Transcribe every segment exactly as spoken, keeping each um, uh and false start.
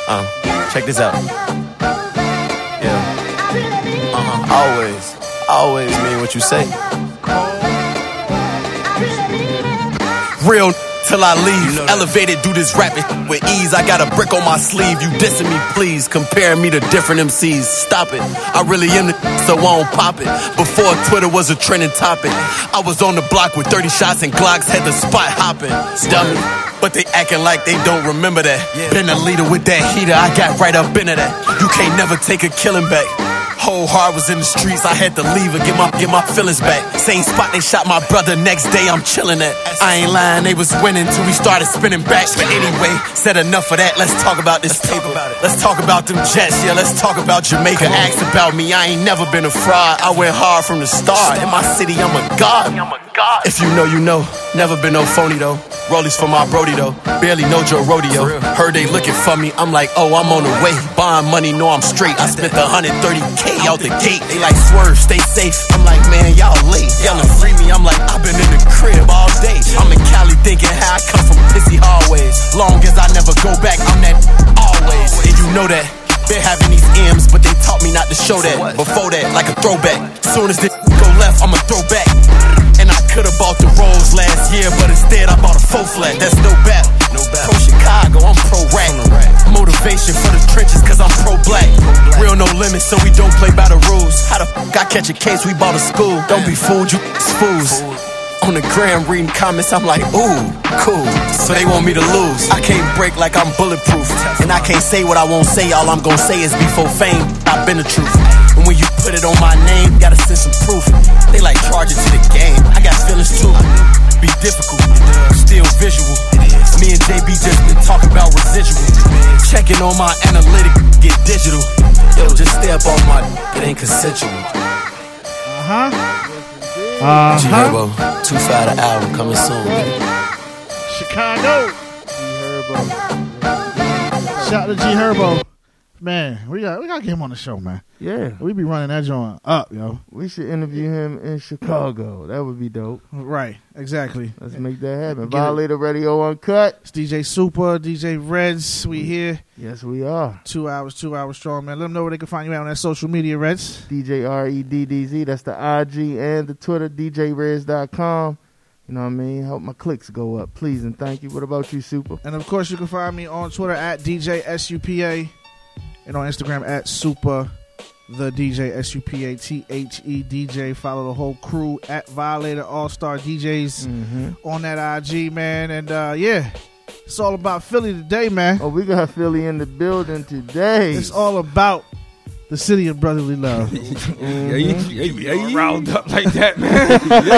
Uh, check this out. Yeah. Uh-huh. Always, always mean what you say. Real till I leave. You know elevated, do this rapping with ease. I got a brick on my sleeve. You dissing me, please. Comparing me to different M Cs. Stop it. I really am the so I won't pop it. Before Twitter was a trending topic, I was on the block with thirty shots and Glocks, had the spot hopping. Dummy. But they acting like they don't remember that. Been a leader with that heater, I got right up into that. You can't never take a killing back. Whole heart was in the streets, I had to leave and get my get my feelings back. Same spot they shot my brother, next day I'm chilling at. I ain't lying, they was winning till we started spinning back. But anyway, said enough of that, let's talk about this paper. Let's talk about them Jets, yeah, let's talk about Jamaica. Ask about me, I ain't never been a fraud. I went hard from the start, in my city I'm a god. If you know, you know, never been no phony though. Rollies for my brody though, barely know Joe Rodeo. Heard they looking for me, I'm like, oh, I'm on the way. Buying money, know I'm straight. I spent one hundred thirty K out the gate. They like, swerve, stay safe. I'm like, man, y'all late. Yelling free me, I'm like, I've been in the crib all day. I'm in Cali thinking how I come from pissy hallways. Long as I never go back, I'm that always. And you know that. Been having these M's, but they taught me not to show that. Before that, like a throwback. Soon as they go left, I'ma throw back. And I could've bought the Rolls last year, but instead I bought a faux flat. That's no bat. No bat. Pro Chicago, I'm pro rap. Motivation for the trenches, cause I'm pro black. Real no limit, so we don't play by the rules. How the fuck I catch a case? We bought a school. Don't be fooled, you fools. On the gram reading comments, I'm like, ooh, cool. So they want me to lose. I can't break like I'm bulletproof. And I can't say what I won't say. All I'm gonna say is before fame, I've been the truth. And when you put it on my name, gotta send some proof. They like charge it to the game. I got feelings too. Be difficult, still visual. Me and J B just been talking about residual. Checking on my analytic, get digital. Yo, just stay up on my, it ain't consensual. Uh-huh. Uh-huh. G Herbo, two five the album coming soon. Chicago. G Herbo. Shout out to G Herbo. Man, we got we gotta get him on the show, man. Yeah. We be running that joint up, yo. We should interview him in Chicago. That would be dope. Right, exactly. Let's make that happen. Violator Radio Uncut. It's D J Super, D J Reds. We here. Yes, we are. Two hours, two hours strong, man. Let them know where they can find you out on that social media, Reds. D J R E D D Z. That's the I G and the Twitter, D J Reds dot com. You know what I mean? Help my clicks go up, please, and thank you. What about you, Super? And, of course, you can find me on Twitter at D J S U P A and on Instagram at Super the D J, S U P A T H E D J. Follow the whole crew at Violator All-Star D Js mm-hmm. on that I G, man. And, uh, yeah, it's all about Philly today, man. Oh, we got Philly in the building today. It's all about the city of brotherly love. mm-hmm. Yeah, you, you, you, you riled up like that, man.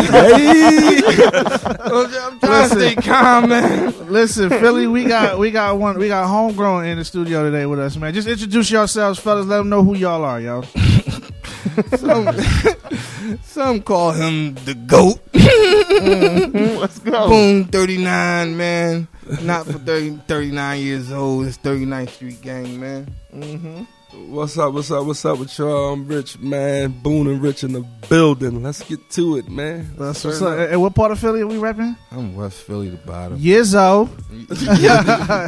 I'm trying to stay calm, man. Listen, Philly, we got we got one we got homegrown in the studio today with us, man. Just introduce yourselves, fellas. Let them know who y'all are, yo. some, some call him the GOAT. mm-hmm. Let's go. Boom, thirty-nine, man. Not for thirty, thirty-nine years old. It's thirty-ninth Street Gang, man. Mm-hmm. What's up, what's up, what's up with y'all? I'm Rich, man. Boone and Rich in the building. Let's get to it, man. That's what's up. And what part of Philly are we repping? I'm West Philly, the bottom. Yizzo. yo!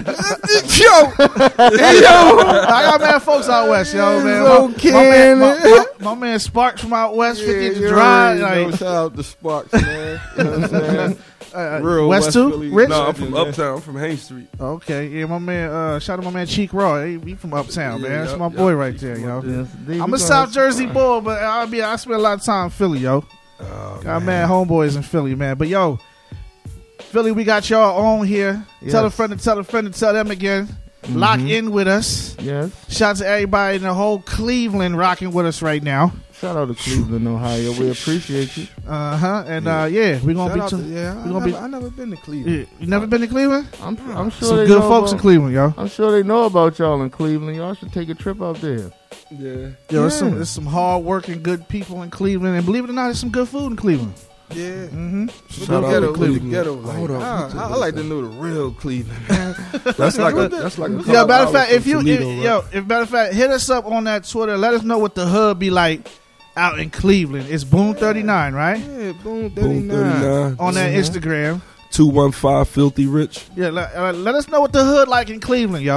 yo! I got mad folks out west, yo, man. My, my, man, my, my, my man Sparks from out west, yeah, fifty to Drive. Like, shout out to Sparks, man. You know what I'm saying? Uh, Real West, West too? Philly. Rich? No, I'm from Uptown. I'm from Haines Street. Okay, yeah, my man. Uh, shout out to my man Cheek Raw. He, he from Uptown, yeah, man. That's yep, my yep, boy right Cheek there, yo. Yes, I'm a South Jersey boy, but I be I spend a lot of time in Philly, yo. Oh, got mad homeboys in Philly, man. But yo, Philly, we got y'all on here. Yes. Tell a friend to tell a friend to tell them again. Mm-hmm. Lock in with us. Yes. Shout out to everybody in the whole Cleveland rocking with us right now. Shout out to Cleveland, Ohio. We appreciate you. Uh huh. And yeah, uh, yeah we're gonna Shout be. To, t- yeah, we gonna I be. never, I never been to Cleveland. Yeah, you never been to Cleveland? I'm, I'm sure some they good know folks about, in Cleveland, yo. I'm sure they know about y'all in Cleveland. Y'all should take a trip out there. Yeah. Yo, yeah. there's some there's some hard working good people in Cleveland, and believe it or not, there's some good food in Cleveland. Yeah. Mm-hmm. Shout out to Cleveland. Ghetto, like, Hold on. I, I, I like to know the real Cleveland. That's like a that's like a Yo, matter of fact, if you Toledo, if, right? yo, if matter of fact, hit us up on that Twitter. Let us know what the hood be like out in Cleveland. It's Boone thirty-nine, right? Yeah, Boone Boom thirty-nine. thirty-nine. On that Mm-hmm. Instagram. two one five Filthy Rich. Yeah, let, uh, let us know what the hood like in Cleveland, yo.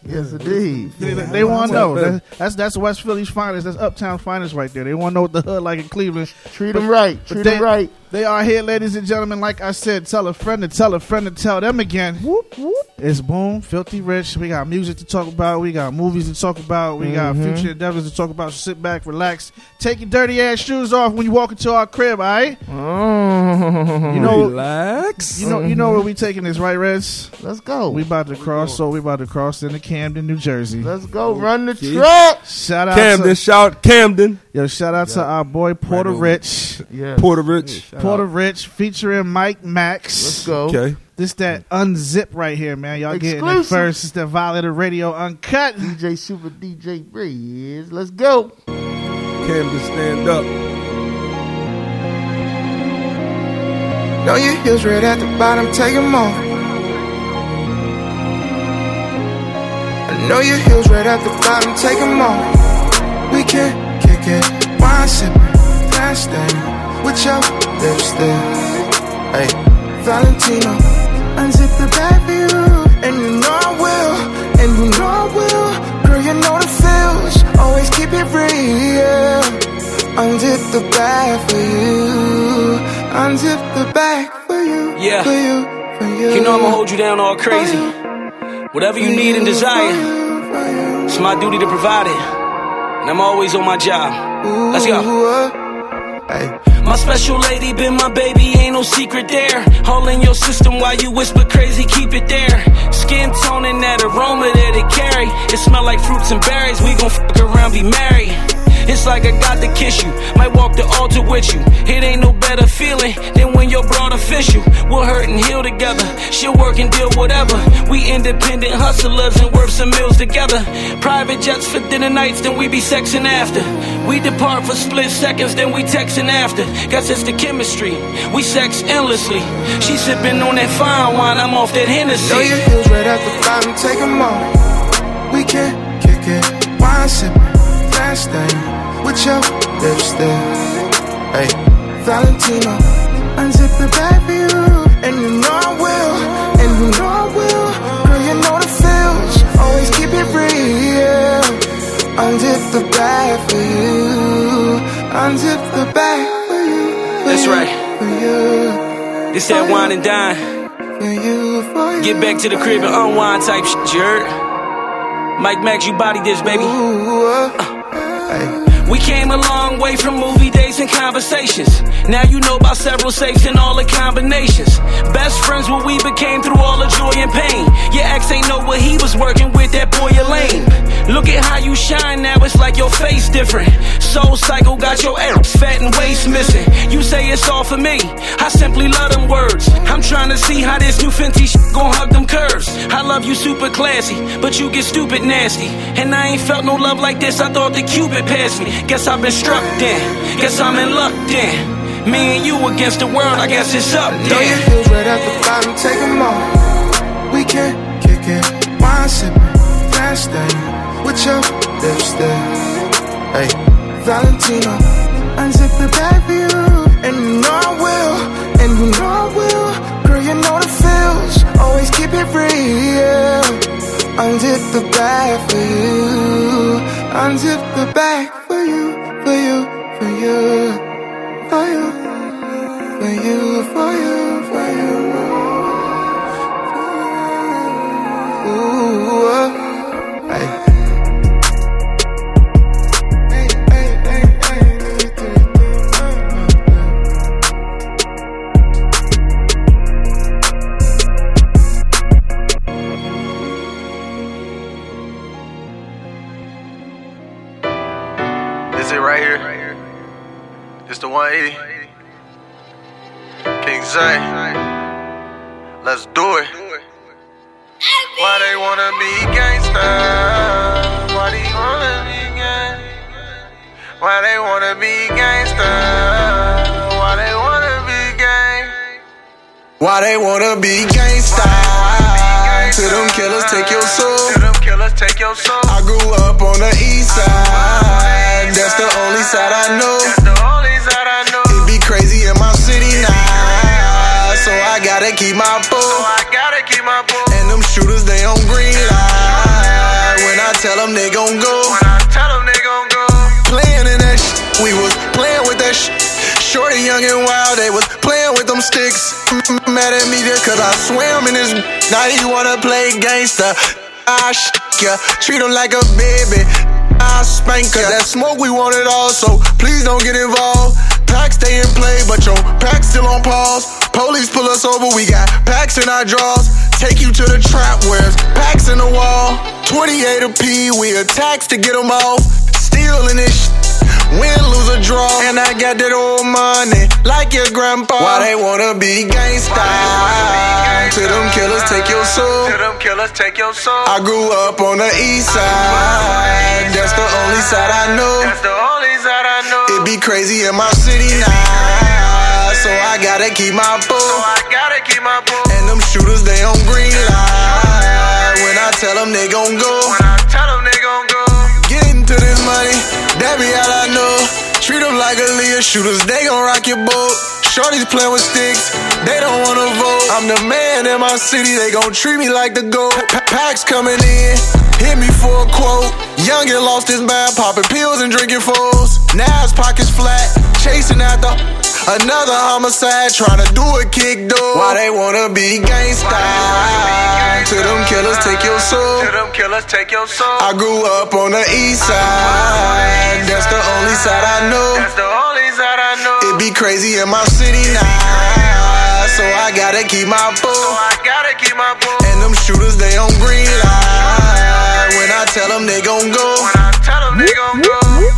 Yes, indeed. They, they want to know. That's, that's that's West Philly's finest. That's Uptown finest right there. They want to know what the hood like in Cleveland. Treat them right. Treat them right. They are here, ladies and gentlemen. Like I said, tell a friend to tell a friend to tell them again. Whoop, whoop. It's Boom, Filthy Rich. We got music to talk about. We got movies to talk about. We got Mm-hmm. future endeavors to talk about. So sit back, relax. Take your dirty ass shoes off when you walk into our crib, all right? Oh. You know, Relax. you know, you know where we taking this, right, Rez? Let's go. We about to cross, so we about to cross into Camden, New Jersey. Let's go. Run the Okay. track. Shout out Camden, to shout Camden. yo, shout out to our boy Porter Right on. Rich. Yeah. Porter Rich. Porter Rich featuring Mike Max. Let's go. Okay. This that unzip right here, man. Y'all getting it Exclusive. first. It's the Violator Radio Uncut. D J Super D J Riz. Let's go. Camden, stand up. Know your heels right at the bottom, take 'em off. I know your heels right at the bottom, take 'em off. We can kick it, wine sipping, fast thing, with your lipstick. Hey, Valentino, unzip the bag for you, and you know I will, and you know I will. Girl, you know the feels, always keep it real. Unzip the bag for you, unzip the bag for you, Yeah. for you, for you. You know I'ma hold you down all crazy. Whatever you need and desire, it's my duty to provide it. And I'm always on my job. Let's go. Hey. My special lady been my baby, ain't no secret there. All in your system while you whisper crazy, keep it there. Skin tone and that aroma that it carry. It smell like fruits and berries, we gon' fuck around, be married. It's like I got to kiss you, might walk the altar with you. It ain't no better feeling than when your broad official. We'll hurt and heal together, she'll work and deal whatever. We independent hustlers and worth some meals together. Private jets for dinner nights, then we be sexing after. We depart for split seconds, then we texting after. Guess it's the chemistry, we sex endlessly. She sipping on that fine wine, I'm off that Hennessy. Know your heels right at the bottom, take 'em off. We can kick it, wine sipping, fast thing, with your lipstick. Hey, Valentino, unzip the bag for you, and you know I will, and you know I will. Girl, you know the feels, always keep it real. Unzip the bag for you, unzip the bag for you. For That's you, right. For you. This that wine and dine. For you, for you. Get back to the crib and unwind type shit, you heard? Mike Max, you body this, baby. Ooh, uh, hey. We came a long way from movie dates and conversations. Now you know about several safes and all the combinations. Best friends what we became through all the joy and pain. Your ex ain't know what he was working with, that boy Elaine. Look at how you shine now, it's like your face different. Soul Cycle got your ass fat and waist missing. You say it's all for me, I simply love them words. I'm trying to see how this new Fenty shit gon' hug them curves. I love you super classy, but you get stupid nasty. And I ain't felt no love like this, I thought that Cupid passed me. Guess I've been struck then, guess I'm in luck then. Me and you against the world, I guess it's up Know your then. heels right at the bottom, take 'em off. We can kick it, wine sipping, fast thing, with your lipstick. Hey, Valentino, unzip the bag for you, and you know I will, and you know I will. Girl, you know the feels, always keep it real. Unzip the bag for you, unzip the bag for you, for you, for you, for you, for you, for you, for you. Ooh, uh, hey. Hey, hey, hey, hey. Is it right here? This the one eighty? King Zay. Let's do it. Why they wanna be gangsta? Why they wanna be gangsta? Why they wanna be gangsta? Why they wanna be gang? Why they wanna be gangsta? To them killers take your soul. To them killers take your soul. I grew up on the east side. That's the only side I know. That's the only side I know. It be crazy in my city now, so I gotta keep my bull. So I gotta keep my bull. And them shooters they on green light. tell them they gon' go. When I tell them they gon' go. Playing in that shit, we was playing with that shit. Shorty, young and wild, they was playing with them sticks. Mad at me just cause I swam in this. Now you wanna play gangsta. I sh** ya, treat them like a baby. I spank cause that smoke we want it all. So please don't get involved. Packs stay in play, but your pack's still on pause. Police pull us over, we got packs in our drawers. Take you to the trap where it's packs in the wall. twenty-eight a P, we attacks to get them off. Still in this shit, win, lose or draw. And I got that old money, like your grandpa. Why they wanna be gangsta? To them killers, take your soul. To them killers, take your soul. I grew up on the east side. That's the only side I know. That's the only side I know. It be crazy in my city now, so I gotta keep my bull. So I gotta keep my bull. And them shooters, they on green light. When I tell them they gon' go. When I tell them they gon' go. Getting to this money, that be all I know. Treat them like a Leah shooters, they gon' rock your boat. Shorties playing with sticks, they don't wanna vote. I'm the man in my city, they gon' treat me like the GOAT. Packs coming in, hit me for a quote. Youngin' lost his mind, popping pills and drinking foes. Now his pockets flat, chasing after another homicide, trying to do a kick door. Why they wanna be gangsta? To them killers, take your soul. To them killers, take your soul. I grew up on the east side. That's the only side I know. That's the only side I know. It be crazy in my city now, so I gotta keep my bull. So I gotta keep my bull. And them shooters, they on green light. When I tell them they gon' go. When I tell them they gon' go.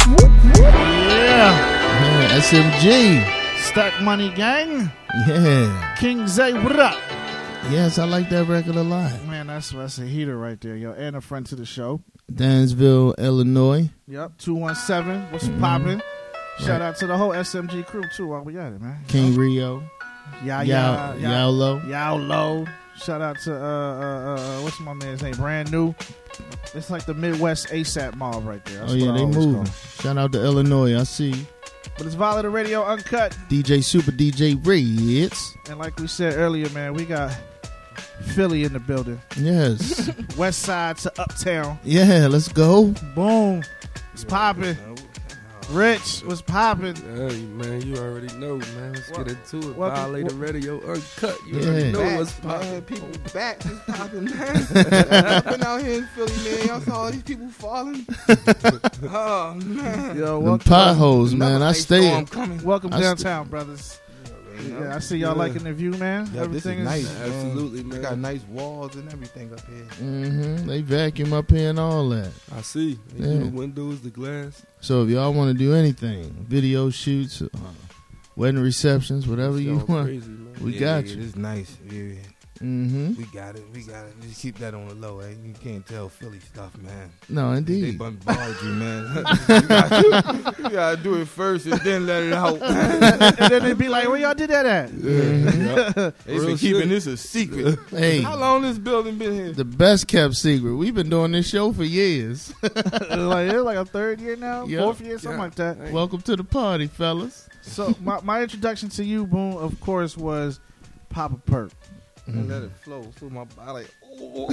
Yeah. Yeah, S M G. Stack Money Gang. Yeah. King Zay, what up? Yes, I like that record a lot. Man, that's that's a heater right there, yo. And a friend to the show. Dansville, Illinois. Yep, two one seven. What's mm-hmm. poppin'? Shout out to the whole S M G crew, too, while we at it, man. King Rio. Yeah, yeah. Yao Low. Yao Low. Shout out to, uh, uh, uh, what's my man's name? Brand New. It's like the Midwest ASAP mob right there. That's oh, yeah, they moving. Shout out to Illinois. I see. But it's Violator Radio Uncut. D J Super, D J Reds. And like we said earlier, man, we got Philly in the building. Yes. West side to uptown. Yeah, let's go. Boom. It's popping. Rich, what's popping? Hey, man, you already know, man. Let's what? get into it. Welcome, Violator w- Radio Uncut. You yeah. already know back, what's popping. Man, people back is popping, man. I've been out here in Philly, man. Y'all saw all these people falling. Oh, man. Yo, welcome. The potholes, Another man. I stay. Welcome I downtown, st- brothers. Yeah, I see y'all yeah. liking the view, man. Yeah, everything this is, is nice. Absolutely, man. They got nice walls and everything up here. Mm-hmm. They vacuum up here and all that. I see. They yeah. do the windows, the glass. So if y'all want to do anything, video shoots, uh, wedding receptions, whatever you want, crazy, we yeah, got yeah, you. It's nice. Yeah. Mm-hmm. We got it. We got it. Just keep that on the low, eh? You can't tell Philly stuff, man. No, indeed. They bombard you, man. you, gotta, you gotta do it first and then let it out. And then they be like, where y'all did that at? Mm-hmm. They've been keeping this a secret. Hey, how long this building been here? The best kept secret. We've been doing this show for years. like it's like a third year now, yep. fourth year, something yep. like that. Welcome to the party, fellas. So my, my introduction to you, Boom, of course, was Papa Perk. Mm-hmm. And let it flow through my body. Oh.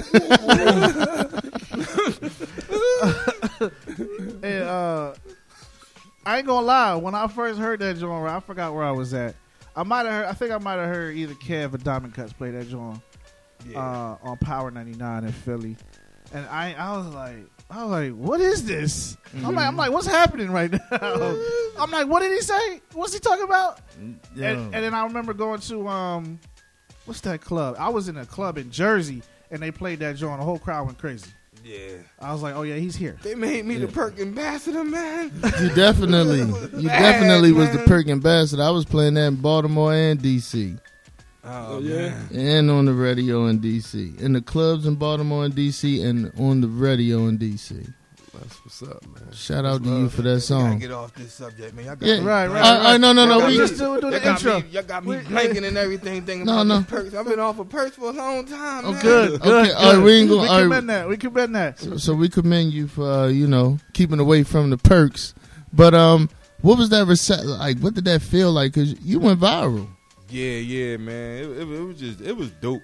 And uh, I ain't gonna lie. When I first heard that joint, I forgot where I was at. I might have heard. I think I might have heard either Kev or Diamond Cuts play that joint yeah. uh, on Power ninety-nine in Philly, and I I was like. I was like, what is this? Mm-hmm. I'm like, I'm like, what's happening right now? I'm like, what did he say? What's he talking about? Yeah. And, and then I remember going to um, what's that club? I was in a club in Jersey, and they played that joint. The whole crowd went crazy. Yeah. I was like, oh yeah, he's here. They made me yeah. the Perk ambassador, man. You definitely, you Bad, definitely was man. the Perk ambassador. I was playing that in Baltimore and D C. Oh, yeah. man. And on the radio in D C. In the clubs in Baltimore and D C and on the radio in D C. That's what's up, man. Shout out That's to love. you for that I gotta song. get off this subject, man. Y'all got Yeah, me right, right, I, right. I, no, no, no. Y'all We just do, do y'all the got intro. Me, y'all got me We- blanking and everything. Thinking No, about no. these perks. I've been off of perks for a long time, Oh, man. good, good. Okay, all right, we ain't gonna- we all right. commend that. We commend that. So, so we commend you for uh, you know keeping away from the perks. But um, what was that rece- like? What did that feel like? Cause you went viral. Yeah, yeah, man. It, it, it was just, it was dope.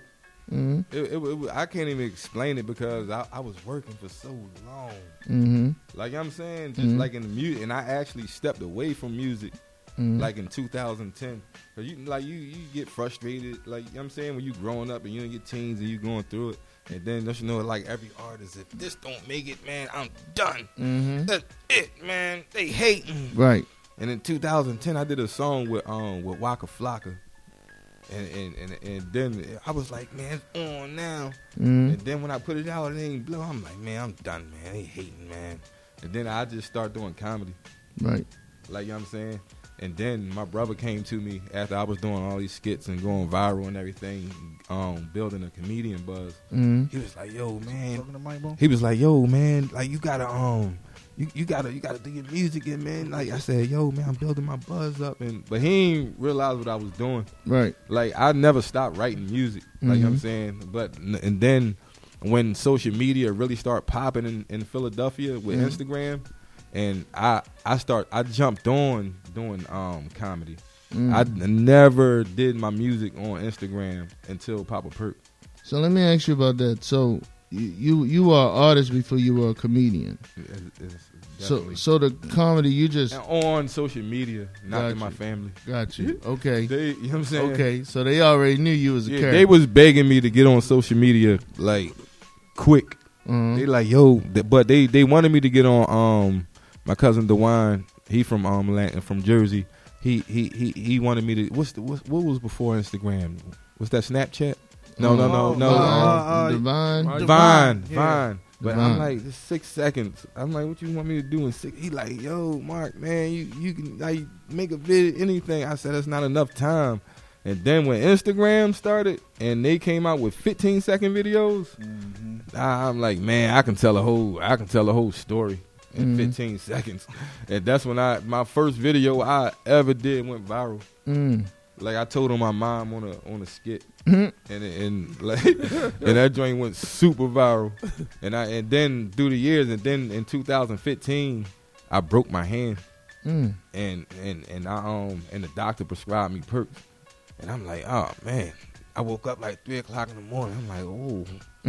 Mm-hmm. It, it, it, I can't even explain it because I, I was working for so long. Mm-hmm. Like I'm saying, just Mhm. like in the music, and I actually stepped away from music, Mhm. like in two thousand ten. Cause you like you you get frustrated, like you know what I'm saying, when you growing up and you in your teens and you going through it, and then don't you know, like every artist, if this don't make it, man, I'm done. Mhm. That's it, man. They hating. Right. And in two thousand ten, I did a song with um with Waka Flocka. And, and and and then I was like, man, it's on now. Mhm. And then when I put it out, it ain't blow. I'm like, man, I'm done, man. They hating, man. And then I just start doing comedy. Right. Like, you know what I'm saying? And then my brother came to me after I was doing all these skits and going viral and everything, um, building a comedian buzz. Mhm. He was like, yo, man. Talking to Mike Bone? He was like, yo, man, like you gotta um You, you gotta you gotta do your music and man, like I said, yo man, I'm building my buzz up, and but he ain't realize what I was doing. Right. Like I never stopped writing music. Like you know what I'm Mhm. saying? But and then when social media really started popping in, in Philadelphia with Mhm. Instagram, and I I start I jumped on doing um comedy. Mhm. I n- never did my music on Instagram until Papa Perk. So let me ask you about that. So you you, you were an artist before you were a comedian. It's- it's So definitely- so the comedy you just And on social media, not Got in my you. family. got you. Okay. They, you know what I'm saying? Okay. So they already knew you was a Yeah, character. they was begging me to get on social media like quick. Uh-huh. They like, yo, th- but they, they wanted me to get on um my cousin DeWine, he from um Atlanta, from Jersey. He he he he wanted me to what's the what, what was before Instagram? Was that Snapchat? No, no, no, no. Uh, um, Divine. Vine, Divine, yeah. Vine. But Divine. I'm like, it's six seconds. I'm like, what you want me to do in six? He like, yo, Mark, man, you you can like make a video, anything. I said, that's not enough time. And then when Instagram started and they came out with fifteen second videos, I'm like, man, I can tell a whole, I can tell a whole story in Mhm. fifteen seconds. And that's when I, my first video I ever did went viral. Mm. Like I told on my mom on a on a skit, Mhm. and and like and that joint went super viral, and I and then through the years, and then in two thousand fifteen, I broke my hand, Mm. and and and I um and the doctor prescribed me perks, and I'm like, oh man, I woke up like three o'clock in the morning. I'm like, oh.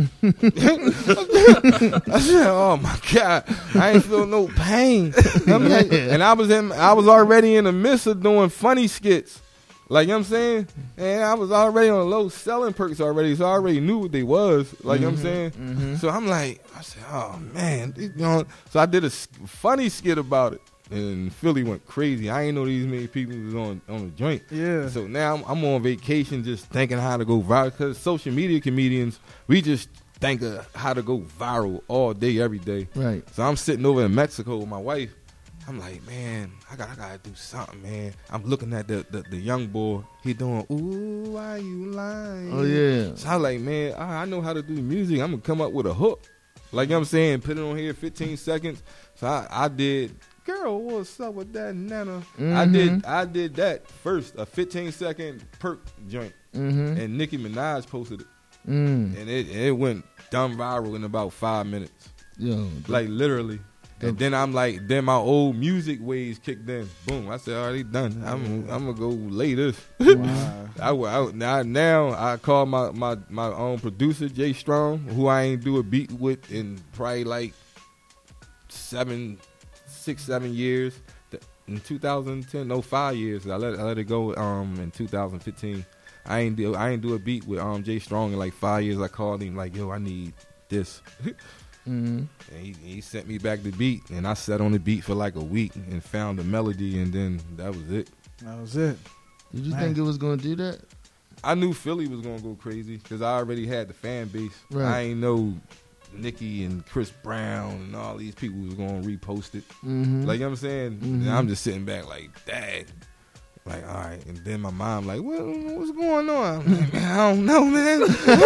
I said, "Oh my God, I ain't feel no pain." I'm like- Yeah. and I was in, I was already in the midst of doing funny skits, like you know what I'm saying. And I was already on low selling perks already, so I already knew what they was, like you know what I'm saying. Mhm. So I'm like, I said, "Oh man," you know. So I did a s- funny skit about it, and Philly went crazy. I ain't know these many people was on on the joint. Yeah. So now I'm, I'm on vacation, just thinking how to go viral. Because social media comedians, we just think of how to go viral all day, every day. Right. So I'm sitting over in Mexico with my wife. I'm like, man, I got I gotta do something, man. I'm looking at the the, the young boy. He doing, ooh, why you lying? Oh yeah. So I'm like, man, I, I know how to do music. I'm gonna come up with a hook, like you know what I'm saying, put it on here, fifteen seconds. So I, I did. Girl, what's up with that nana? I Mhm. did I did that first, a fifteen second perk joint, Mm-hmm. and Nicki Minaj posted it, Mm. and it it went dumb viral in about five minutes, Yo. like literally. And then I'm like, then my old music ways kicked in. Boom! I said, already done. I'm I'm gonna go lay this. Wow. I, I now now I call my my my own producer Jay Strong, who I ain't do a beat with in probably like seven, six, seven years. In two thousand ten, no five years. I let I let it go um in two thousand fifteen. I ain't do I ain't do a beat with um Jay Strong in like five years. I called him like, yo, I need this. Mm-hmm. And he, he sent me back the beat, and I sat on the beat for like a week and found the melody, and then that was it. That was it. Did you Man. think it was gonna do that? I knew Philly was gonna go crazy because I already had the fan base. Right. I ain't know Nicki and Chris Brown and all these people was gonna repost it. Mm-hmm. Like you know what I'm saying? Mhm. And I'm just sitting back like, dang. Like, all right. And then my mom like, what, what's going on? I'm like, man, I don't know, man.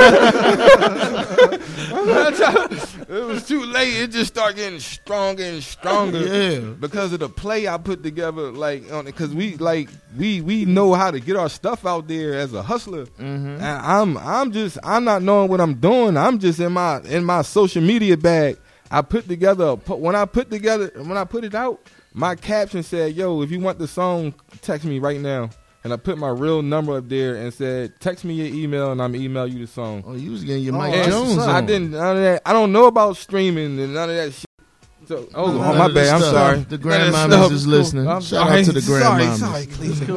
It was too late. It just started getting stronger and stronger. Yeah. Because of the play I put together, like, on it, because we like we we know how to get our stuff out there as a hustler. Mm-hmm. And I'm I'm just I'm not knowing what I'm doing. I'm just in my in my social media bag. I put together a, po- when I put together when I put it out, my caption said, "Yo, if you want the song, text me right now." and I put my real number up there and said, text me your email and I'm email you the song. Oh, you was getting your Oh, Mike And Jones on. I didn't. None of that. I don't know about streaming and none of that shit. So, oh, None oh of my this bad. I'm stuff. sorry. The None of that grandmamas stuff is cool. listening. I'm Shout sorry. out to the Sorry, grandmamas. sorry,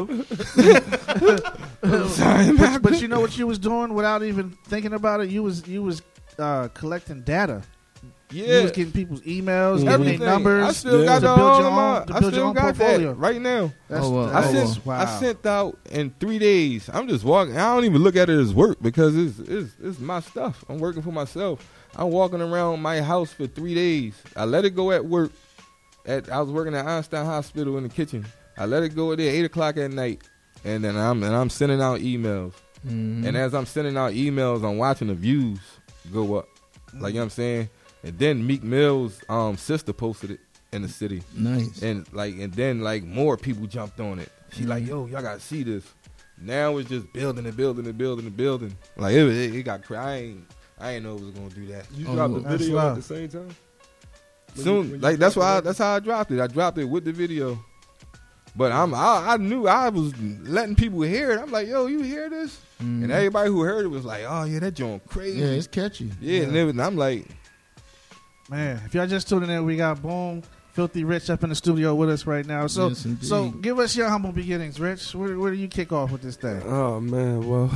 Cleveland. Sorry, But, but you know what you was doing without even thinking about it? You was you was uh, collecting data. You Yeah, was getting people's emails, getting everything. their numbers. I still Yeah. got to the build all your of my. own- to I build your still own got portfolio. that right now. That's, Oh, wow. I that's- sent wow. I sent out in three days. I'm just walking. I don't even look at it as work because it's it's it's my stuff. I'm working for myself. I'm walking around my house for three days. I let it go at work. At I was working at Einstein Hospital in the kitchen. I let it go there eight o'clock at night, and then I'm and I'm sending out emails. Mhm. And as I'm sending out emails, I'm watching the views go up. Like, you know what I'm saying? And then Meek Mill's um, sister posted it in the city. Nice. And like and then like more people jumped on it. She like, Mm-hmm. yo, y'all gotta see this. Now it's just building and building and building and building. Like it, it, it got cra- I ain't I ain't know it was gonna do that. You Oh, dropped the that's video love. at the same time? When Soon, you- when you like that's dropped why I, it? that's how I dropped it. I dropped it with the video. But I'm I, I knew I was letting people hear it. I'm like, yo, you hear this? Mhm. And everybody who heard it was like, oh yeah, that joint crazy. Yeah, it's catchy. Yeah, and, it was, and I'm like, Man, if y'all just tuning in, we got Boom, Filthy Rich up in the studio with us right now. So, Yes, indeed. so give us your humble beginnings, Rich. Where, where do you kick off with this thing? Oh man, well,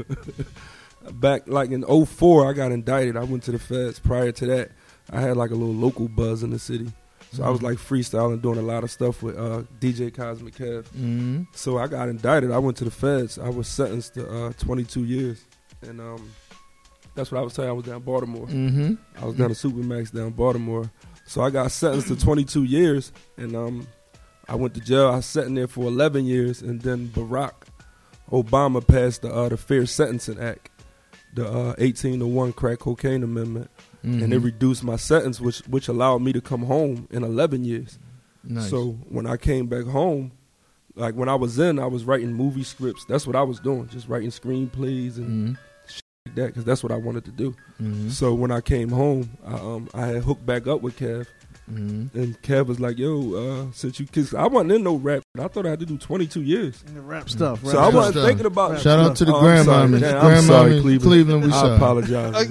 back like in oh four, I got indicted. I went to the feds. Prior to that, I had like a little local buzz in the city, so I was like freestyling, doing a lot of stuff with uh, D J Cosmic Kev. Mhm. So I got indicted. I went to the feds. I was sentenced to uh, twenty-two years, and um, that's what I was saying. I was down Baltimore. Mhm. I was down to Supermax down Baltimore. So I got sentenced to twenty-two years, and um, I went to jail. I sat in there for eleven years, and then Barack Obama passed the uh, the Fair Sentencing Act, the uh, eighteen to one crack cocaine amendment, Mhm. and it reduced my sentence, which which allowed me to come home in eleven years. Nice. So when I came back home, like when I was in, I was writing movie scripts. That's what I was doing, just writing screenplays and Mhm. like that, because that's what I wanted to do. Mhm. So when I came home, I, um, I had hooked back up with Kev, Mhm. and Kev was like, "Yo, uh, since you kiss, I wasn't in no rap. I thought I had to do twenty-two years, And the rap stuff. Rap so I stuff. wasn't stuff. thinking about." Rap Shout out to the Oh, I'm sorry. grandmamas. Damn, I'm sorry, Grandmamas, Cleveland. Cleveland, we I sorry. apologize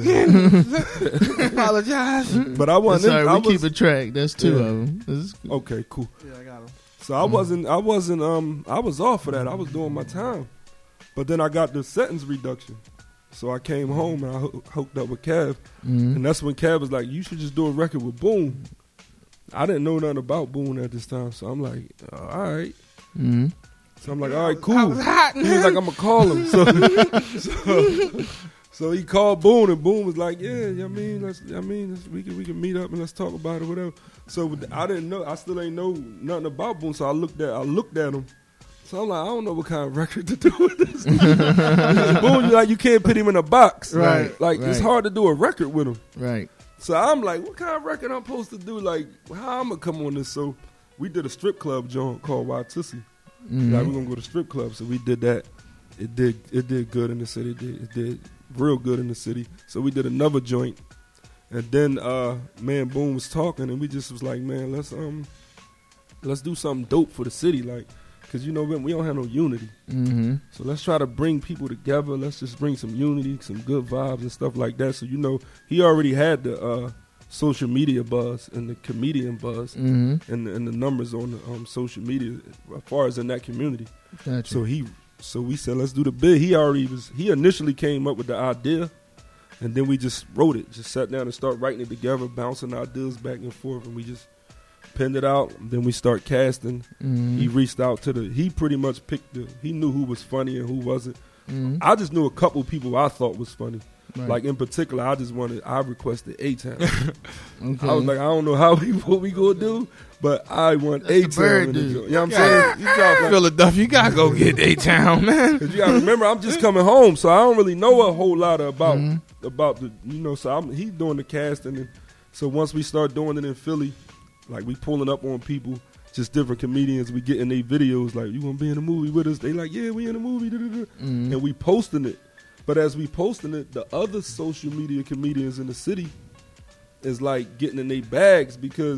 again, apologize. but I wasn't. Sorry, in, I we was, keep a track. That's two Yeah. of them. This is cool. okay, cool. Yeah, I got him. So I wasn't. I wasn't. Um, I was off for that. I was doing my time, but then I got the sentence reduction. So I came home and I ho- hooked up with Kev, Mhm. and that's when Kev was like, "You should just do a record with Boom." I didn't know nothing about Boom at this time, so I'm like, uh, "All right." Mhm. So I'm like, "All right, I cool." was hot, He was like, "I'm gonna call him." So, so, so he called Boone, and Boone was like, "Yeah, I mean, let's, I mean, let's, we can we can meet up and let's talk about it, whatever." So I didn't know, I still ain't know nothing about Boone. So I looked at, I looked at him. So I'm like, I don't know what kind of record to do with this. Boone, you like, you can't put him in a box, Right, Like it's right. hard to do a record with him. Right. So I'm like, what kind of record I'm supposed to do? Like, how I'm gonna come on this? So we did a strip club joint called Wild Tussie. Mhm. Like, we're gonna go to strip club. So we did that. It did it did good in the city. It did, it did real good in the city. So we did another joint. And then uh man Boone was talking, and we just was like, man, let's um let's do something dope for the city, like, cause you know we we don't have no unity. Mhm. So let's try to bring people together. Let's just bring some unity, some good vibes and stuff like that. So you know, he already had the uh, social media buzz and the comedian buzz Mhm. and, the, and the numbers on the um, social media as far as in that community. Gotcha. So he, so we said, let's do the bid. He already was. He initially came up with the idea, and then we just wrote it. Just sat down and start writing it together, bouncing ideas back and forth, and we just pinned it out. And then we start casting. Mhm. He reached out to the. He pretty much picked the. He knew who was funny and who wasn't. Mhm. I just knew a couple people I thought was funny. Right. Like in particular, I just wanted. I requested A-Town. Okay. I was like, I don't know how we what we gonna do, but I want That's the A-Town. bird in the dude. joint. You know what I'm saying? You got Philadelphia. You gotta go get A-Town, man. Cause you gotta remember, I'm just coming home, so I don't really know a whole lot about Mhm. about the, you know. So I'm he doing the casting, and so once we start doing it in Philly, like we pulling up on people, just different comedians. We getting their videos, like, you want to be in a movie with us? They like, yeah, we in a movie, da, da, da. Mhm. And we posting it. But as we posting it, the other social media comedians in the city is like getting in their bags because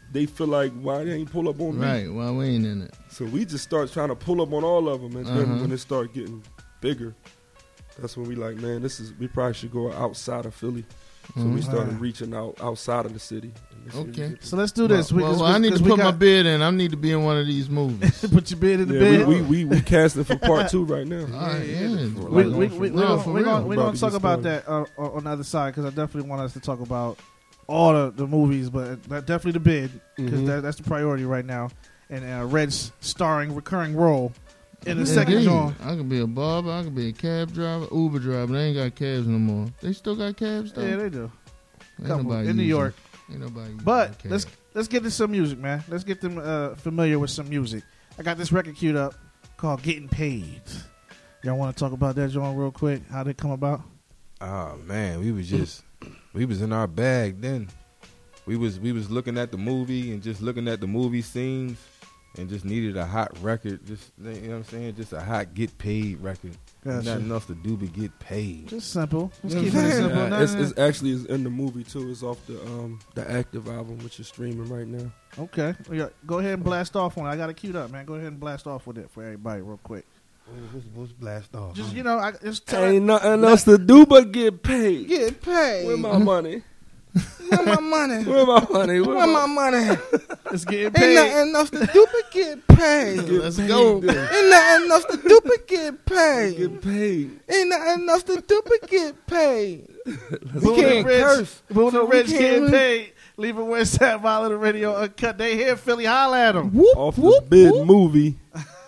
they feel like, why they ain't pull up on me? Right, why we ain't in it? So we just start trying to pull up on all of them, and Uh-huh. then when it start getting bigger, that's when we like, man, this is we probably should go outside of Philly. So we Mhm. started Right. reaching out outside of the city. And this year we Okay. get to- So let's do this. Well, We- well, 'cause well, I we- need to 'cause we put my got- bid in. I need to be in one of these movies. Put your bid in the yeah, bid. we, we, we, we casting for part two right now. All right, yeah. We, Like, we, on we, for- we, no, gonna, for we real. gonna, we About gonna to talk get about started. that uh, on the other side because I definitely want us to talk about all the, the movies, but that definitely the bid because Mhm. that, that's the priority right now. And uh, Red's starring recurring role in the second Indeed. joint. I could be a barber. I could be a cab driver, Uber driver. They ain't got cabs no more. They still got cabs though. Yeah, they do. Ain't Couple nobody in New using- York. Ain't nobody. using But no cab. let's let's get to some music, man. Let's get them uh, familiar with some music. I got this record queued up called "Getting Paid." Y'all want to talk about that, John, real quick? How did it come about? Oh man, we was just we was in our bag then. We was we was looking at the movie and just looking at the movie scenes and just needed a hot record. Just you know what I'm saying? Just a hot get paid record. Gotcha. Nothing else to do but get paid. Just simple. Just Yeah, keep it man. simple. Uh, Nothing- it's, it's actually is in the movie too. It's off the um the Active album, which is streaming right now. Okay. Well, yeah, go ahead and blast off on it. I got it queued up, man. Go ahead and blast off with it for everybody real quick. What's, what's blast off? Just, you know, I just tell Ain't nothing else to do but get paid. get paid. Where my money? Where my money? Where my money? Where, Where my, my money? It's getting Ain't paid. nothing else to do but get paid. Let's go. Ain't nothing else to do but get paid. get paid? Ain't nothing else to do but get paid. Boone can't and Rich, curse. Boone So and we Rich can't getting really- paid. Leaving West Side Violent Radio uncut. They here, Philly. Holla at them. Whoop, Off the whoop, bid whoop. movie.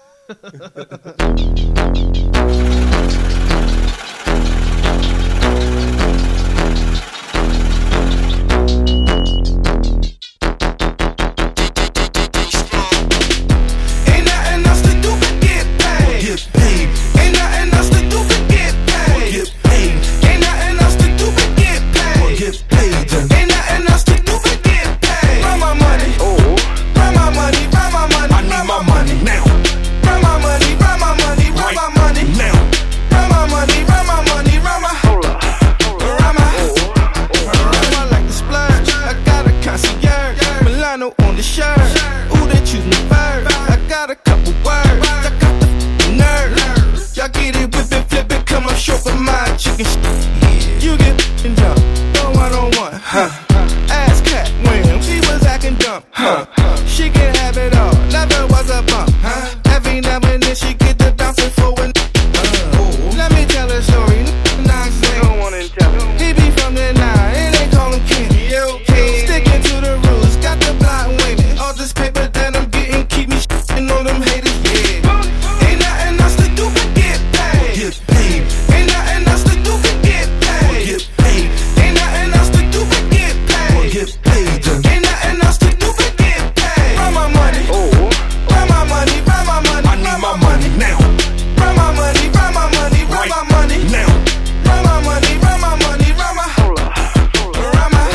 Ain't nothing else to do but get paid. Get paid, Ain't nothing else to do but get paid. get paid, Ain't nothing else to do but get paid. get paid. Then Ain't nothing else to do but get paid. Run my money. Run my money. Run my money. I need my money now, Run my money. Run my money. Run my money. now. Run my money. Run my money. Run my. Run my. Run my like the splurge. I got a concierge. Milano on the shirt. Ooh, they choose me first. I got a couple words. I got the f***ing nerve. Y'all get it, whip it, flip it, come up short for my chicken shit. You get f***ing jump. No one on one. Huh. Ass cat when she was acting dumb. Huh. She can have it all. Never was a bump. Huh. Every now and then she get the bouncing for a Let me tell a story. Nonsense. Don't wanna tell it. He be from the nine, and they call him King. Sticking to the rules, got the block waiting. All this paper that I'm getting keep me shitting on them haters. Yeah. Ain't nothing else to do but get paid. Get paid, Ain't nothing else to do but get paid. get paid, Ain't nothing else to do but get paid. get paid. Then Ain't nothing else to do but get paid. Run my money. Run my money. Run my money. I need my money now, Run my money. Run my money. Run my money. now. Run my money, run my money, run my, run my.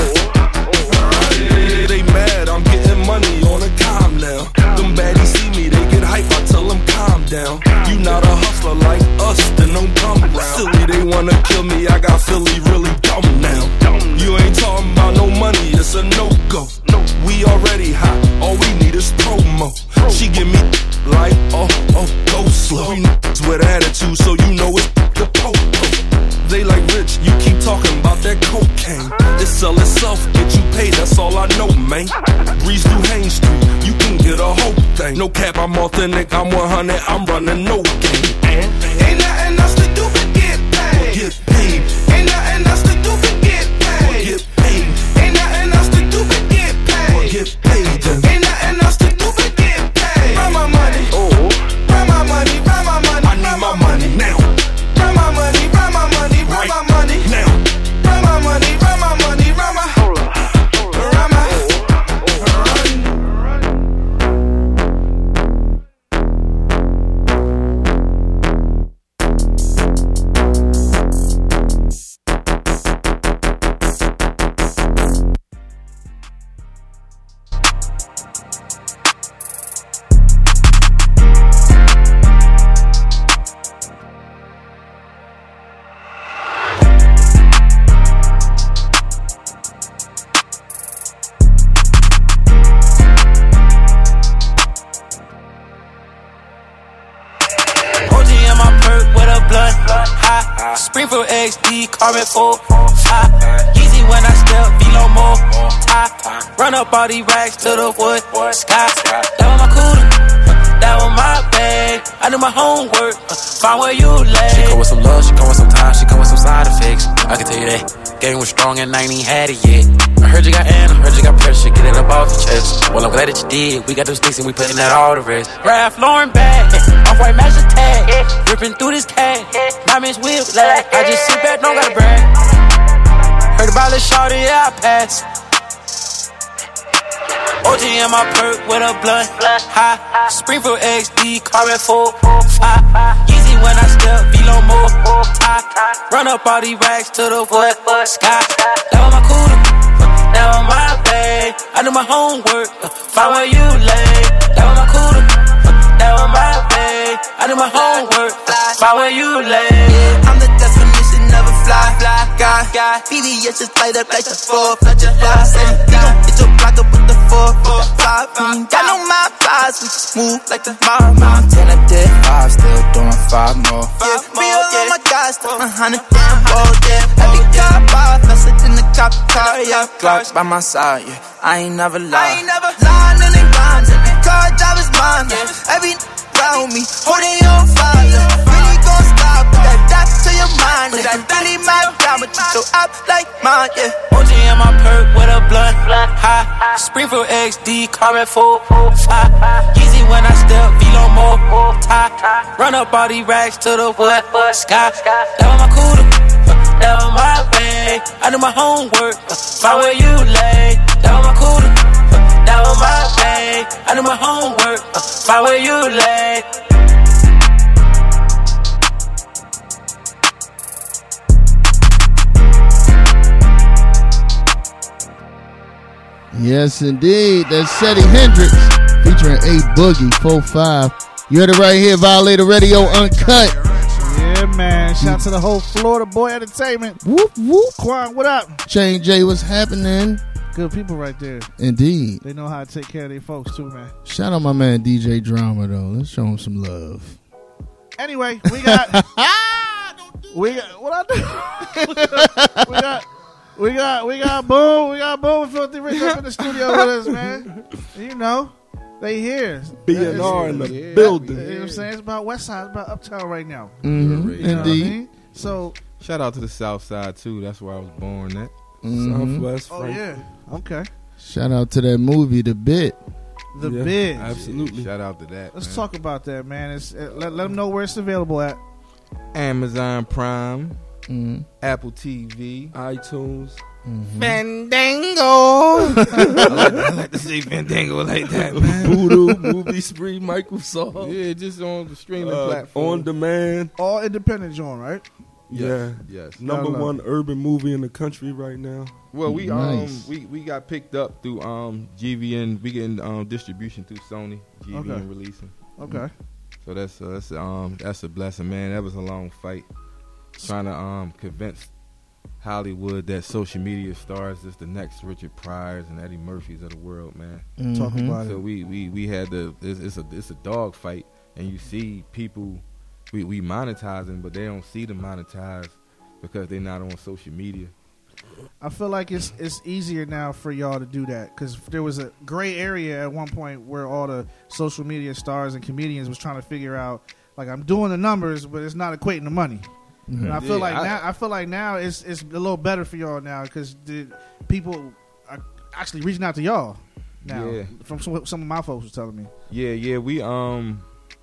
They, they mad, I'm getting money on a calm now. Them baddies see me, they get hype, I tell them calm down. You not a hustler like us, then don't come round. Silly, they wanna kill me, I got Philly really dumb now. You ain't talking about no money, it's a no-go. We already hot, all we need is promo. She give me like, oh, oh, go slow. We niggas with attitude, so you know it's the po-po. They like rich, you keep talking about that cocaine. It sell itself, get you paid, that's all I know, man. Breeze through Hain Street, you can get a whole thing. No cap, I'm authentic, I'm one hundred, I'm running no game. Ain't nothing else to do but get paid. Get paid, Ain't nothing else to do but get paid. get paid, Ain't nothing else to do but get paid. get paid. Then Ain't nothing else to do but get paid. Run my money. Run my money, run my money. I need my money now, Run my money, run my money, run my money. now. Run my money, run my money, run my, run my. Springfield X D, carbon four, five. Easy when I step, V-Lo more. I run up all these racks to the wood, sky. That was my cooler, that was my bag. I do my homework, find where you lay. She come with some love, she come with some time, she come with some side effects. I can tell you that game was strong and I ain't even had it yet. I heard you got Ann, I heard you got pressure, get it up off your chest. Well, I'm glad that you did, we got those sticks and we putting that all the rest. Ralph Lauren bag, off-white master tag, ripping through this tag. Diamonds whip lag, I just sit back, don't gotta brag. Heard about the shorty, yeah, I pass. O G in my perk with a blunt, high. Springfield X D, carbon four, five. Easy when I step, V-Lo more. I run up all these racks to the wood, sky. That was my cooler, that was my bag. I do my homework, find where you lay. That was my cooler, that was my bag. I do my homework, find where you lay. I'm the definition of a fly, fly guy. B D S just played up like the four, fletcher fly. Said he gon' get your block up with the four, four, five. Mm, got no my flies, we just move like the mom. ten I did five, still doing five more. Yeah, me all my guys, stuck a hundred damn balls, yeah. Every car bar, faster than the cop car, yeah. Glock by my side, yeah. I ain't never lied. I ain't never lied, and they rhymes, and the car job is mine, yeah. Every around me, holding on fire, yeah. Really gon' stop, put that dot to your mind, yeah. That really my down, but you so up like mine, yeah. O G in my perk with a blunt, high. Springfield X D, carbon four, five. Easy when I step, V-Lo more, tie. Run up all these racks to the wood, sky. That was my cooler, that was my bag. I do my homework, find where you lay. That was my cooler, that was my bag. I do my homework, find where you lay. Yes, indeed. That's Seti Hendrix featuring A Boogie, four five. You heard it right here, Violator Radio Uncut. Yeah, man. Shout out to the whole Florida Boy Entertainment. Whoop, whoop. Quan, what up? Chain J, what's happening? Good people right there. Indeed. They know how to take care of their folks, too, man. Shout out my man D J Drama, though. Let's show him some love. Anyway, we got... we got... What I do? we got... We got, we got Boom, we got Boom Filthy Rich up in the studio with us, man. You know, they here. B and R in the yeah. building. You know what I'm saying? It's about West Side, it's about Uptown right now. Mm-hmm. You know Indeed. what I mean? So, Shout out to the South Side too. That's where I was born at. Mm-hmm. Southwest. oh Frank. yeah, okay. Shout out to that movie, The Bit. The Yeah, Bid. absolutely. Shout out to that. Let's man. talk about that, man. It's, uh, let, let them know where it's available at. Amazon Prime, Mm-hmm. Apple T V, iTunes. Mm-hmm. Fandango. I, like, I like to say Fandango like that, man. Voodoo, Movie Spree, Microsoft. Yeah, just on the streaming Uh, platform. on demand. All independent joint, right? Yeah. Yes. Number I love one urban movie in the country right now. Well, we Nice. um we, we got picked up through um G V N. We getting um distribution through Sony. G V N Okay. releasing. Okay. So that's uh, that's um that's a blessing, man. That was a long fight, trying to um convince Hollywood that social media stars is the next Richard Pryors and Eddie Murphys of the world, man. Mm-hmm. Talk about So it. we we we had the it's, it's a it's a dog fight, and you see people we we monetizing, but they don't see the monetize because they're not on social media. I feel like it's it's easier now for y'all to do that because there was a gray area at one point where all the social media stars and comedians was trying to figure out, like, I'm doing the numbers, but it's not equating the money. Mm-hmm. And I feel Yeah, like I- now I feel like now it's it's a little better for y'all now because the people are actually reaching out to y'all now. Yeah. From some, some of my folks was telling me. Yeah, yeah, we um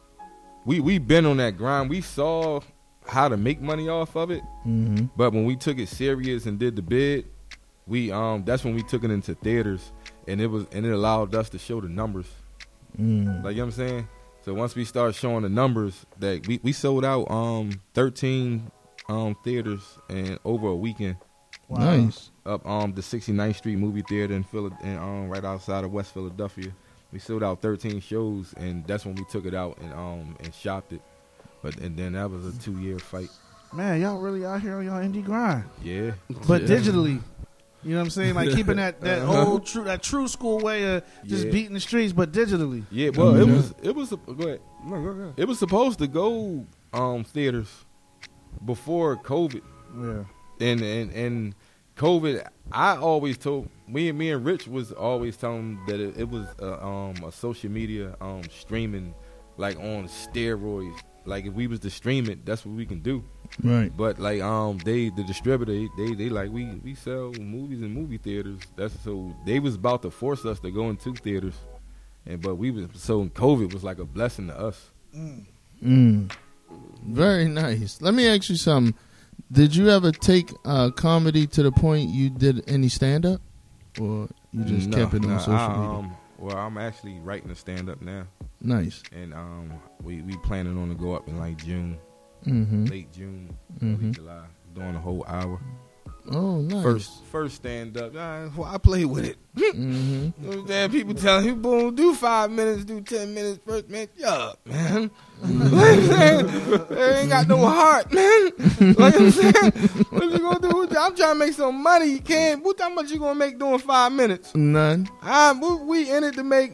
we we been on that grind. We saw how to make money off of it, Mm-hmm. but when we took it serious and did the bid, we um that's when we took it into theaters, and it was and it allowed us to show the numbers. Mm. Like, you know what I'm saying? So once we start showing the numbers, that we, we sold out um thirteen um theaters in over a weekend. Wow. Nice. Up um the sixty-ninth Street movie theater in Phila- in, um right outside of West Philadelphia. We sold out thirteen shows, and that's when we took it out and um and shopped it. But and then that was a two year fight. Man, y'all really out here on y'all indie grind, Yeah. but Yeah. digitally. You know what I'm saying? Like keeping that, that Uh-huh. old true that true school way of just Yeah. beating the streets, but digitally. Yeah, well, it Yeah. was it was go ahead. No, go ahead. It was supposed to go um theaters, before COVID. Yeah. And and and COVID, I always told me and me and Rich was always telling them that it, it was a, um, a social media um, streaming like on steroids. Like if we was to stream it, that's what we can do. Right. But like um, they the distributor, they they like we we sell movies in movie theaters. That's so they was about to force us to go into theaters, and but we was so COVID was like a blessing to us. Mm. Mm. Very nice. Let me ask you something. Did you ever take uh, comedy to the point you did any stand up, or you just no, kept it on no, social I, media? Um, well, I'm actually writing a stand up now. Nice. And um, we we planning on to go up in like June, mm-hmm. late June, mm-hmm. early July, doing a whole hour. Oh, nice. First, first stand up. Uh, well, I play with it. Mm-hmm. You know, damn, people telling you, boom, do five minutes, do ten minutes first, man. Yup, man. They ain't got no heart, man. Like I'm saying, what you gonna do? I'm trying to make some money. You can't. What how much you gonna make doing five minutes? None. I'm, we in it to make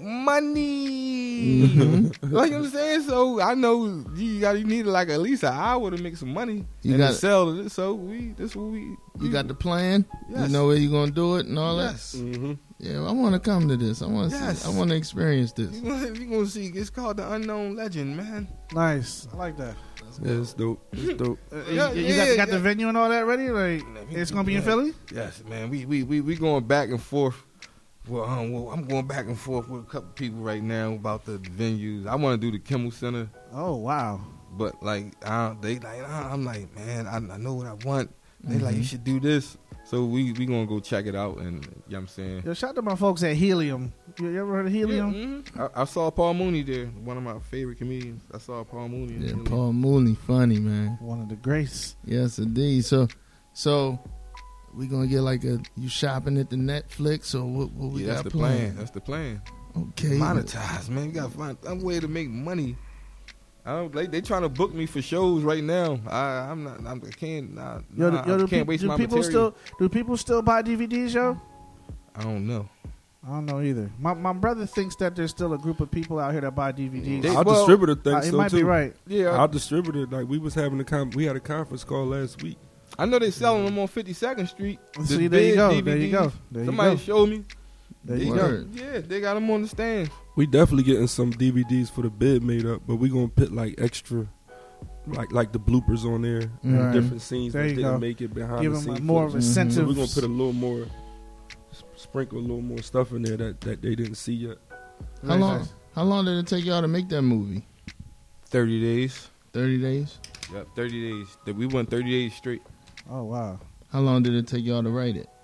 money. Mm-hmm. Like I'm saying, so I know you got you need like at least an hour to make some money You and got to sell it. So we, this what we. You got the plan. Yes. You know where you gonna do it and all Yes. that. Mm-hmm. Yeah, I want to come to this. I want to. Yes. I want to experience this. You gonna, you gonna see? It's called the Unknown Legend, man. Nice. I like that. Yeah, it's dope. It's dope. Uh, Yeah, you, you yeah, got, you got yeah. the venue and all that ready? Like it's gonna be in Philly? Yes, man. We we we we going back and forth. Well, um, well, I'm going back and forth with a couple people right now about the venues. I want to do the Kimmel Center, Oh wow. but like uh, they like uh, I'm like, man, I, I know what I want. They like Mhm. you should do this. So we we gonna go check it out, and you know what I'm saying. Yo, shout out to my folks at Helium. You, you ever heard of Helium? Yeah, mhm. I, I saw Paul Mooney there, one of my favorite comedians. I saw Paul Mooney. in Yeah, Helium. Paul Mooney, funny man. One of the greats. Yes, indeed. So, so we gonna get like a you shopping at the Netflix or what? What we Yeah, that's got the plan. planned? That's the plan. Okay. Monetize, man. You gotta find some way to make money. I don't. They, they trying to book me for shows right now. I, I'm not. I'm, I can't. Nah, Yo, nah, do, yo, I do, can't peop- waste do my people material. still do people still buy D V Ds, yo? I don't know. I don't know either. My my brother thinks that there's still a group of people out here that buy D V Ds. They- Our well, distributor Uh, thinks he so might too. be right. Yeah, Our distributor, like we was having a com- we had a conference call last week. I know they selling them on fifty-second Street. The See, there you big go. D V Ds. There you go. There you Somebody go. showed me. There They you got- go. Word. Yeah, they got them on the stand. We definitely getting some D V Ds for the bid made up, but we gonna put like extra, like like the bloopers on there, and Right. different scenes There that you didn't go. make it behind Give the them scenes. more of Mhm. incentives. So we're gonna put a little more, s- sprinkle a little more stuff in there that, that they didn't see yet. How Nice, long? nice. How long did it take y'all to make that movie? Thirty days. Thirty days. Yep, thirty days. That we went thirty days straight. Oh wow. How long did it take y'all to write it?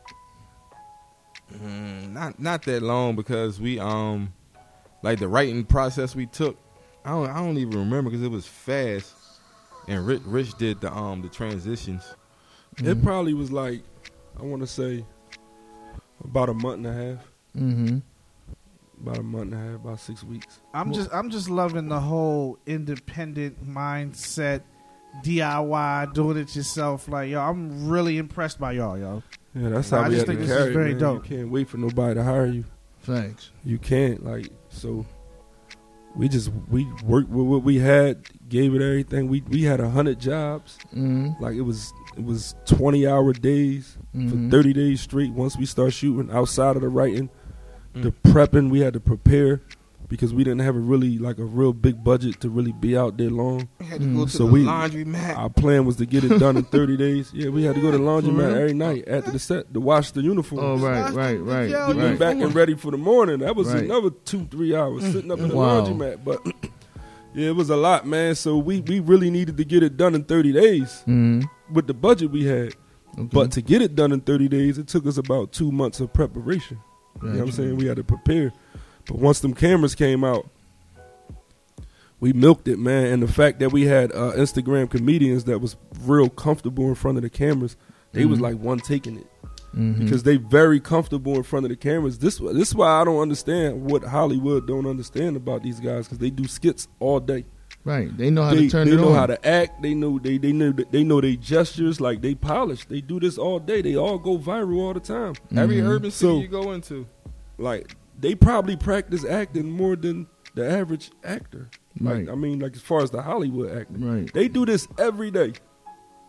Mm, not not that long because we um like the writing process we took. I don't I don't even remember because it was fast, and Rich, Rich did the um the transitions. It probably was like, I want to say, about a month and a half. Mm-hmm. About a month and a half, about six weeks. I'm just I'm just loving the whole independent mindset, D I Y, doing it yourself. Like yo, I'm really impressed by y'all, yo. Yeah, that's I how we just had to think this is carry it, very man. dope. You can't wait for nobody to hire you. Facts. You can't, like, so we just, we worked with what we had, gave it everything. We we had a hundred jobs. Mm-hmm. Like, it was it was twenty hour days Mhm. for thirty days straight. Once we start shooting, outside of the writing, Mm. the prepping, we had to prepare because we didn't have a really, like, a real big budget to really be out there long. We had to go Mm. to So the we- laundry mat. Our plan was to get it done in thirty days. Yeah, we had to go to the laundromat real? every night after the set to wash the uniforms. Oh, right, right, right, Yeah, to be right. back and ready for the morning. That was Right. another two, three hours sitting up in the Wow. laundromat. But yeah, it was a lot, man. So we, we really needed to get it done in thirty days Mm-hmm. with the budget we had. Okay. But to get it done in thirty days, it took us about two months of preparation. You know what I'm saying? We had to prepare. But once them cameras came out, we milked it, man. And the fact that we had uh, Instagram comedians that was real comfortable in front of the cameras, they was Mhm. like one taking it. Mhm. Because they very comfortable in front of the cameras. This this is why I don't understand what Hollywood don't understand about these guys, because they do skits all day. Right, they know how They, to turn they it know on. how to act. They know they they know they know they gestures, like they polish. They do this all day. They all go viral all the time. Every Mhm. urban city So- you go into. Like they probably practice acting more than the average actor. Like Right. I mean, like as far as the Hollywood acting, Right. they do this every day.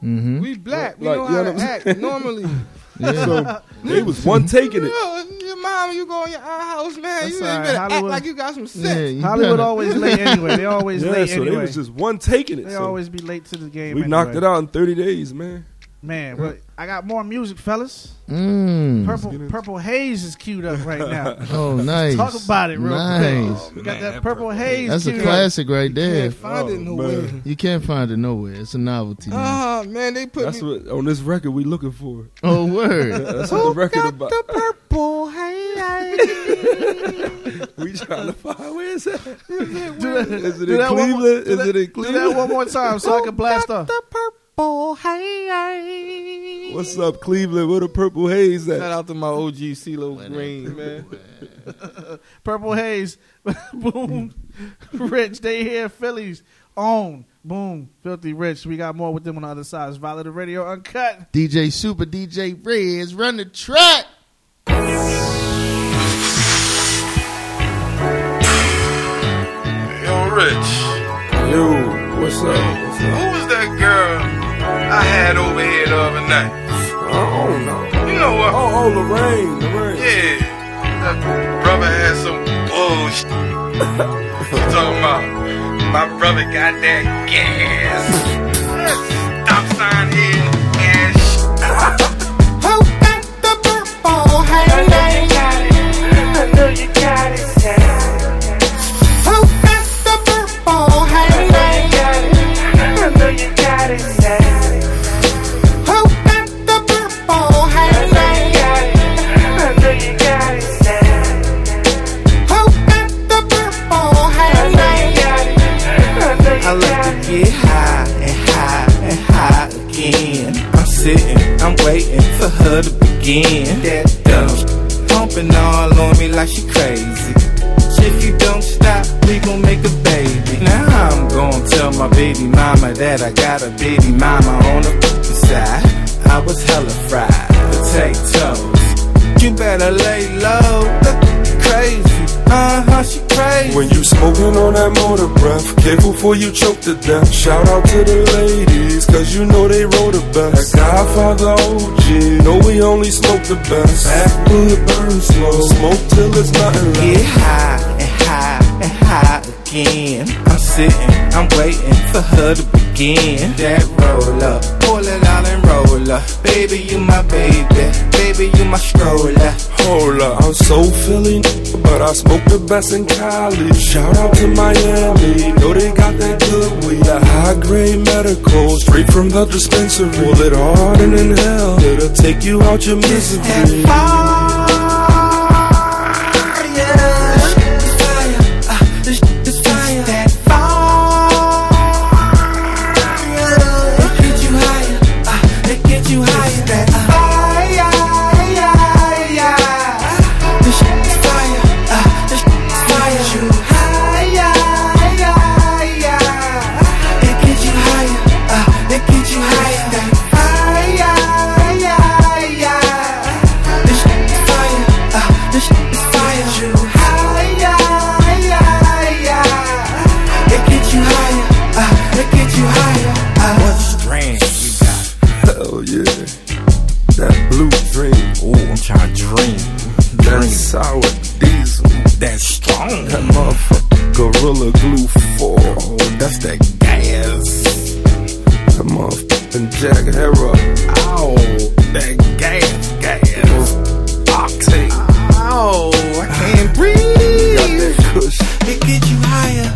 Mm-hmm. We black. We Like, know you how know to what I'm act normally. Yeah. So they was one taking it. Yo, your mom, you go in your house, man. That's You all ain't right. better act Hollywood- like you got some Yeah, sense. you Hollywood better- always late anyway. They always Yeah, late so anyway. they was just one taking it. They So always be late to the game. we anyway. knocked it out in thirty days, man. Man, but I got more music, fellas. Mm. Purple Purple Haze is queued up right now. Oh, nice. Talk about it real nice. quick. We got that Purple Haze. That's a queued classic right You there. can't find it Oh, nowhere. man. You can't find it nowhere. It's a novelty. man. Ah, man, they put That's me. what on this record we looking for. Oh, word. That's what the record about. The Purple Haze. We trying to find where is that? Do that- Is it do in that one more- Cleveland? do Is that- it in Do that Cleveland? one more time so I can blast off. The Purple Haze. What's up, Cleveland? Where the Purple Haze Shout at? out to my O G CeeLo Green, man. Purple Haze. Boom. Rich. They here. Phillies. Own. Boom. Filthy Rich. We got more with them on the other side. It's Violator Radio Uncut. D J Super, D J Rez, run the track. Yo, Rich. Yo, what's up? What's Who up? was that girl I had over here the other night? I don't know. You know what? Oh, oh, Lorraine, Lorraine. Yeah. That brother had some bullshit. What you talking about? My brother got that gas. Stop sign here, gas. Who got the purple haze? I know you got it, yeah. Who got the purple haze? I know you got it, yeah. Who got the purple haze? I know you got it, yeah. Who got the purple haze? I like to get high and high and high again. I'm sitting, I'm waiting for her to begin. That dumb pumping all on me like she crazy. If you don't stop, we gon' make a baby. Now I'm gon' tell my baby mama that I got a baby mama on the side. I was hella fried, potatoes. You better lay low, look crazy. Uh-huh, she crazy. When you smoking on that motor breath, careful before you choke to death. Shout out to the ladies, cause you know they roll the best. That Godfather O G, know we only smoke the best. Backwood burn slow, smoke till it's nothing left. Get high and high and high again. I'm sitting, I'm waiting for her to begin. That roller, pull it out and roll up. Baby, you my baby, baby, you my stroller. Hold up, I'm so Philly, but I smoke the best in Cali. Shout out to Miami, know they got that good weed. That high grade medical, straight from the dispensary. Pull it hard and inhale, it'll take you out your misery. Sour diesel, that's strong. That motherfucker Gorilla Glue four, that's that gas. That motherfucking Jack Hero, ow, that gas, gas. Octane, ow, I can't breathe. Got that kush, it get you higher.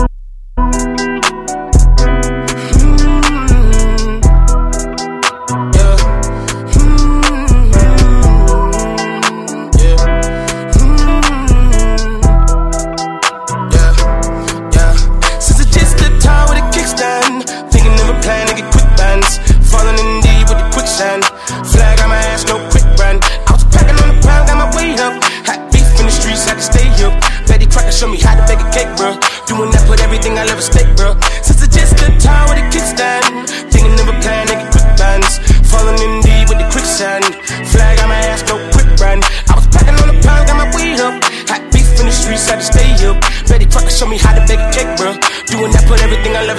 Show me how to bake a cake, bro. Doing that, put everything I ever stake, bro. Since I just the time with a kickstand, thinking of a plan to get quick bands. Falling in deep with the quicksand. Flag on my ass, no quick run. I was packing on the pound, got my weed up. Hot beef in the streets, had to stay up. Betty Crocker show me how to bake a cake, bro. Doing that, put everything I ever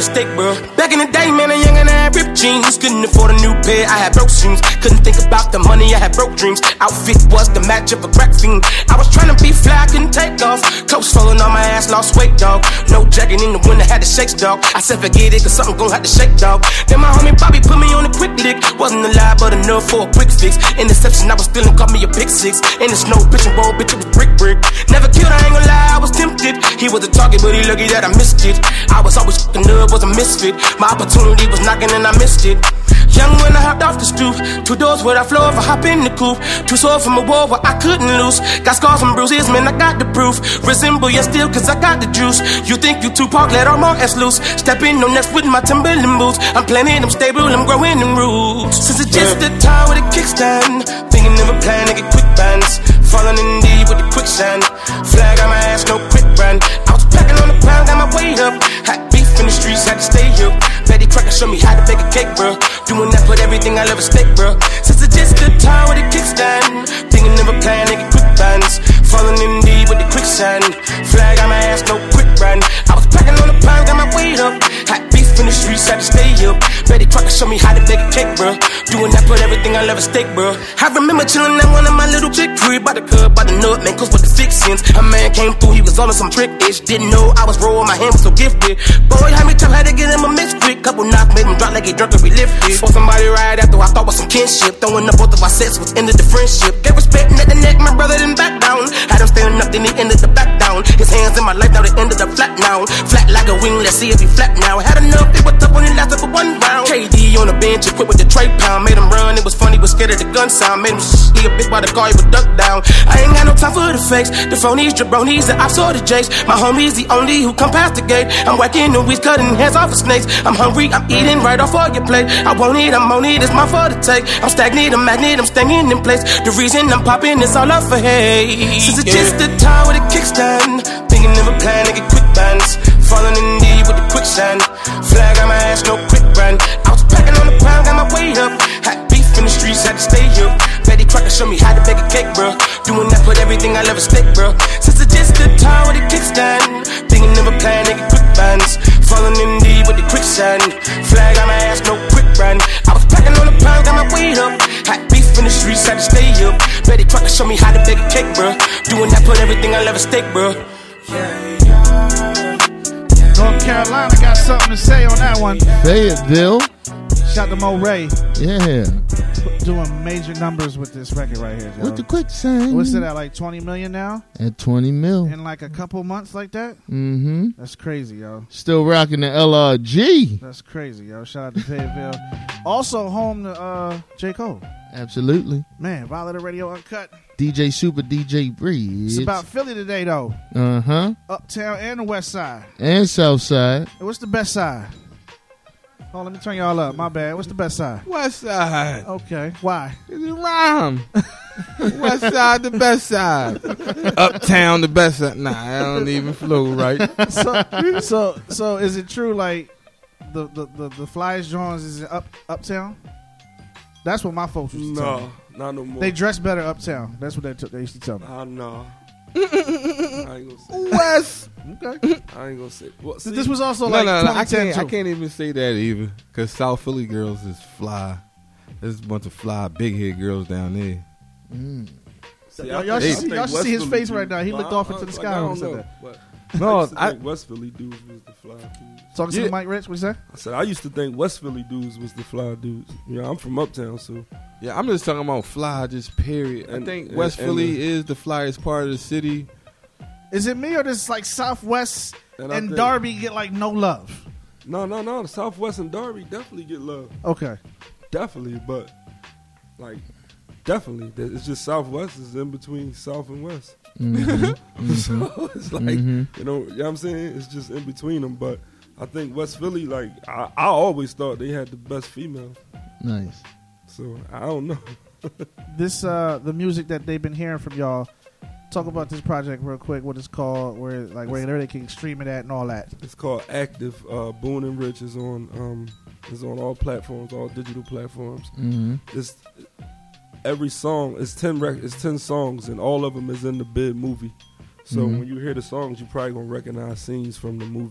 steak, bro. Back in the day, man, a young and I had ripped jeans. Couldn't afford a new pair, I had broke shoes. Couldn't think about the money, I had broke dreams. Outfit was the match of a crack fiend. I was trying to be fly, couldn't take off. Clothes falling on my ass, lost weight, dog. No jacket in the winter, had to shake, dog. I said forget it, cause something gon' have to shake, dog. Then my homie Bobby put me on a quick lick. Wasn't alive, but enough for a quick fix. Interception, I was stealing, caught me a pick six. In the snow, pitch and roll, bitch, it was brick, brick. Never killed, I ain't gon' lie, I was tempted. He was a target, but he lucky that I missed it. I was always f***ing up, was a misfit. My opportunity was knocking and I missed it. Young when I hopped off the stoop. Two doors where I floor if I hop in the coupe. Two swords from a war where I couldn't lose. Got scars and bruises, man, I got the proof. Resemble you still, cause I got the juice. You think you Tupac, let all my ass loose. Step in on next with my Timberland boots. I'm planning, I'm stable, I'm growing in roots. Since it's just the time with a kickstand. Thinking of a plan to get quick bands. Falling in deep with the quicksand. Flag on my ass, no quick brand. I was packing on the pound, got my weight up. Had beef in the streets, had to stay here. Betty Crocker showed me how to bake a cake, bro. Doing that, put everything I love at stake, bro. Since it's just the time with a kickstand. Thinking of a plan to get quick bands. Falling in deep with the quicksand. Flag on my ass, no quick brand. I was packing on the pound, got my weight up. Had beef in the streets, had to stay up. Betty Crocker showed me how to bake a cake, bro. Doing that, put everything I love at stake, bro. I remember chilling at one of my little chick crib. By the cub, by the nut, man, cause with the fixins. A man came through, he was all on some trick ish. Didn't know I was raw, my hand was so gifted. Boy, how many times had to get him a mix quick. Couple knocks made him drop like he drunk and relifted. For somebody right after I thought was some kinship. Throwing up both of our sets was ended the friendship. Gave respect at the neck, my brother didn't back down. Had him standing up, then he ended the back down. His hands in my life, now they ended up flat now. Flat like a wing, let's see if he flat now. Had enough, it was tough when it lasted for one round. K D on the bench, equipped with the tray pound. Made him run, it was funny, was scared of the gun sound. Made him shh, he a bitch by the car, he would duck down. I ain't got no time for the fakes. The phonies, jabronis, the ops or the jakes. My homies, the only who come past the gate. I'm whacking the weeds, cutting heads off of snakes. I'm hungry, I'm eating right off of your plate. I won't eat, I'm on it, it's my for the take. I'm stagnant, I'm magnet, I'm staying in place. The reason I'm popping is all up for hate. Since it's just the time with a kickstand. Thinking of a plan to get quick bands. Falling in deep with the quicksand. Flag on my ass, no quick brand. I was packing on the pound, got my weight up. Had beef in the streets, had to stay up. Betty Crocker showed me how to bake a cake, bro. Doing that, put everything I love at stake, bro. Since it's just the time with a kickstand. Thinking of a plan to get quick bands. Falling in deep with the quicksand. Flag on my ass, no quick brand. I was packing on the pound, got my weight up. Had beef in the streets, had to stay up. Betty Crocker showed me how to bake a cake, bro. Doing that, put everything I love at stake, bro. North Carolina got something to say on that one. Fayetteville. Shout to Mo Ray. Yeah. Doing major numbers with this record right here, Joe. With the quicksand. What's it at, like twenty million now? At twenty mil. In like a couple months like that? Mm-hmm. That's crazy, yo. Still rocking the L R G. That's crazy, yo. Shout out to Fayetteville. Also home to uh, J. Cole. Absolutely. Man, Violator Radio Uncut. D J Super, D J Breeze. It's about Philly today, though. Uh-huh. Uptown and the West Side. And South Side. Hey, what's the best side? Oh, let me turn y'all up. My bad. What's the best side? West Side. Okay. Why? It's a rhyme. West Side, the best side. Uptown, the best side. Nah, I don't even flow right. So, so, so is it true? Like the the the, the Flyers Jones is up uptown? That's what my folks used to tell me. No, not no more. They dress better uptown. That's what they t- they used to tell me. Ah, no. I ain't gonna say. West. Okay. I ain't gonna say. Well, So see, this was also No, like no, no. I twenty ten can't. I too. can't even say that either. Cause South Philly girls is fly. There's a bunch of fly, big head girls down there. Mm. see, Y'all, I y'all think- should, I see, y'all think should see his West face Philly right now. He dudes- looked I- off I- into the like, sky I when he don't said know, that. but No, I used to I- think West Philly dudes was the fly dudes. Talking to Yeah. the mic, Rich. What you say? I said I used to think West Philly dudes was the fly dudes. Yeah, I'm from Uptown, so Yeah, I'm just talking about fly, just period. And- I think and- West and Philly the- is the flyest part of the city. Is it me or does like Southwest And and, I think- Darby get like no love? no, no, no. The Southwest and Darby definitely get love, Okay. definitely. But like, definitely, that- it's just Southwest is in between South and West. Mm-hmm. So it's like Mhm. you know, you know what I'm saying? It's just in between them. But I think West Philly, like I, I always thought they had the best female. Nice. So I don't know. This uh the music that they've been hearing from y'all. Talk about this project real quick. What it's called? Where like where they can stream it at and all that. It's called Active. Uh, Boone and Rich is on um, is on all platforms, all digital platforms. Mm-hmm. It's every song is ten rec- it's ten songs, and all of them is in the Bid movie. So Mhm. when you hear the songs, you probably gonna recognize scenes from the movie.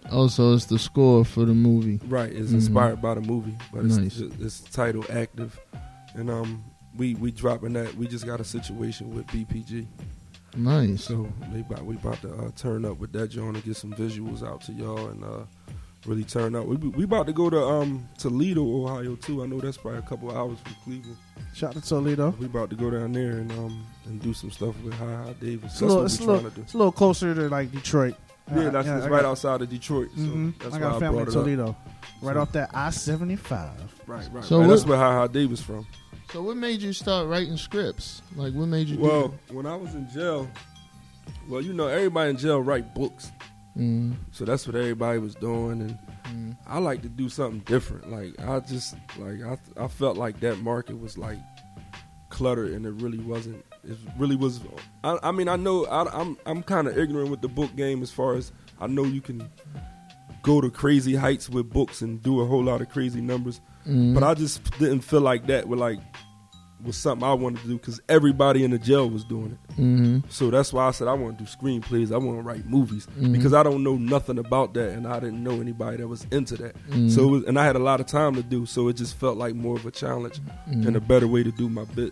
Oh, so it's the score for the movie. Right, it's Mhm. inspired by the movie, but it's, Nice. it's titled Active, and um, we we dropping that. We just got a situation with B P G, Nice. so they about, we about to uh, turn up with that joint and get some visuals out to y'all and uh, really turn up. We we about to go to um Toledo, Ohio too. I know that's probably a couple hours from Cleveland. Shout out to Toledo. We about to go down there and um and do some stuff with Hi Hi Davis. It's That's a little, what it's, a we're little, trying to do. it's a little closer to like Detroit. Yeah, that's I it's got- right outside of Detroit. So Mhm. that's I why got I family in brought it up. Toledo, right So- off that I seventy-five. Right, right. So right. what- That's where Hi Hi Davis from. So what made you start writing scripts? Like, what made you Well, do when I was in jail, well, you know, everybody in jail write books. that? Mm, So that's what everybody was doing, and mm, I like to do something different. Like I just like I I felt like that market was like cluttered, and it really wasn't. It really was. I, I mean, I know I, I'm I'm kind of ignorant with the book game as far as I know you can go to crazy heights with books and do a whole lot of crazy numbers, mm. but I just didn't feel like that with like was something I wanted to do because everybody in the jail was doing it. hmm So that's why I said I want to do screenplays. I want to write movies Mhm. because I don't know nothing about that, and I didn't know anybody that was into that. Mhm. So it was, and I had a lot of time to do, so it just felt like more of a challenge Mhm. and a better way to do my bit.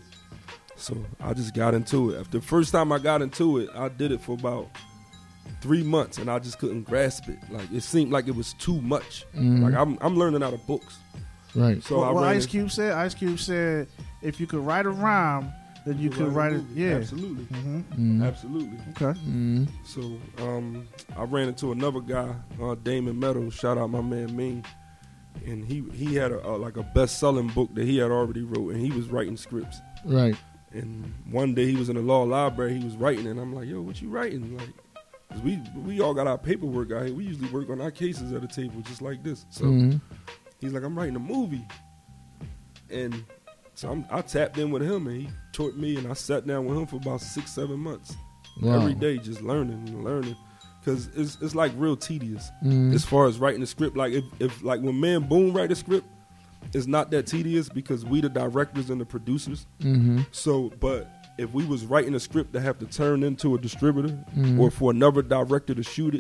So I just got into it. After the first time I got into it, I did it for about three months, and I just couldn't grasp it. Like it seemed like it was too much. Mhm. Like I'm I'm learning out of books. Right. So what I what ran Ice it- Cube said? Ice Cube said, if you could write a rhyme, then you could write a it. movie. Yeah. Absolutely. hmm Mm. Absolutely. Okay. Mm. So um, I ran into another guy, uh, Damon Meadows. Shout out my man Mean, and he he had a, a like a best selling book that he had already wrote, and he was writing scripts. Right. And one day he was in the law library, he was writing, and I'm like, "Yo, what you writing?" Like, 'cause we we all got our paperwork out here. We usually work on our cases at a table just like this. So Mhm. he's like, "I'm writing a movie," and so I'm, I tapped in with him, and he taught me, and I sat down with him for about six, seven months. Wow. Every day just learning and learning because it's it's like real tedious Mhm. as far as writing a script. Like if, if like when Man Boom write a script, it's not that tedious because we the directors and the producers. Mm-hmm. So, but if we was writing a script to have to turn into a distributor Mhm. or for another director to shoot it,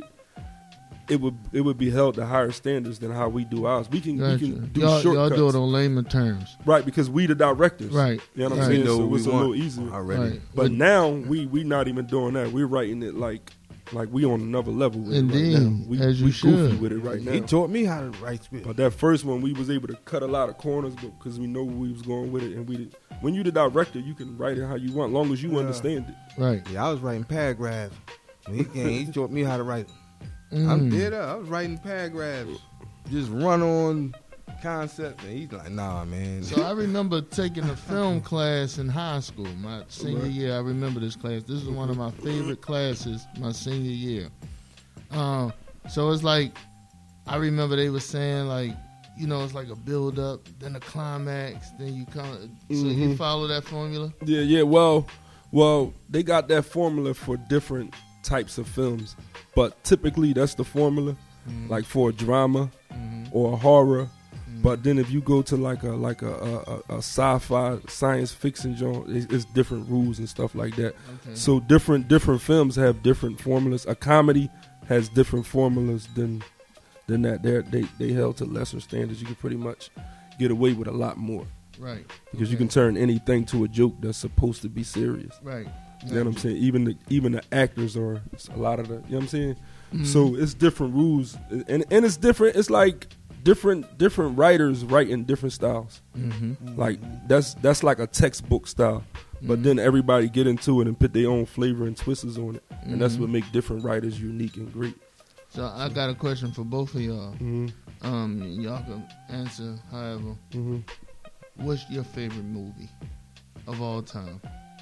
it would it would be held to higher standards than how we do ours. We can Gotcha. we can do y'all, y'all shortcuts, do it on layman terms. right? Because we the directors, Right. You know what Right. I'm We saying? know So what it's we a little want easier already. Right. But But- now we we not even doing that. We're writing it like like we on another level with Indeed, it right now. We, as you we goofy should. with it right now. He taught me how to write scripts. But that first one, we was able to cut a lot of corners because we know where we was going with it, and we did. When you the director, you can write it how you want, long as you Yeah. understand it. Right. Yeah, I was writing paragraphs. He, came, he taught me how to write. Mm. I'm dead up. I was writing paragraphs. Just run on concept. And he's like, nah, man. So I remember taking a film class in high school, my senior Right. year. I remember this class. This is one of my favorite classes, my senior year. Um, so it's like, I remember they were saying like, you know, it's like a build up, then a climax, then you come. So you Mhm. follow that formula. Yeah, yeah. Well, well, they got that formula for different types of films, but typically that's the formula, Mhm. like for a drama Mhm. or a horror. But then if you go to like a like a a, a, a sci-fi science fiction genre, it's, it's different rules and stuff like that. Okay. So different different films have different formulas. A comedy has different formulas than than that. They they they held to lesser standards. You can pretty much get away with a lot more. Right. Because you Okay. can turn anything to a joke that's supposed to be serious. Right. You know what I'm saying? Even the even the actors are a lot of the. You know what I'm saying? Mhm. So it's different rules, and and it's different. It's like different different writers writing different styles. Mhm. Like that's that's like a textbook style, but then everybody get into it and put their own flavor and twists on it, and that's Mhm. what make different writers unique and great. So I got a question for both of y'all. Mhm. Um, y'all can answer however. Mhm. What's your favorite movie of all time?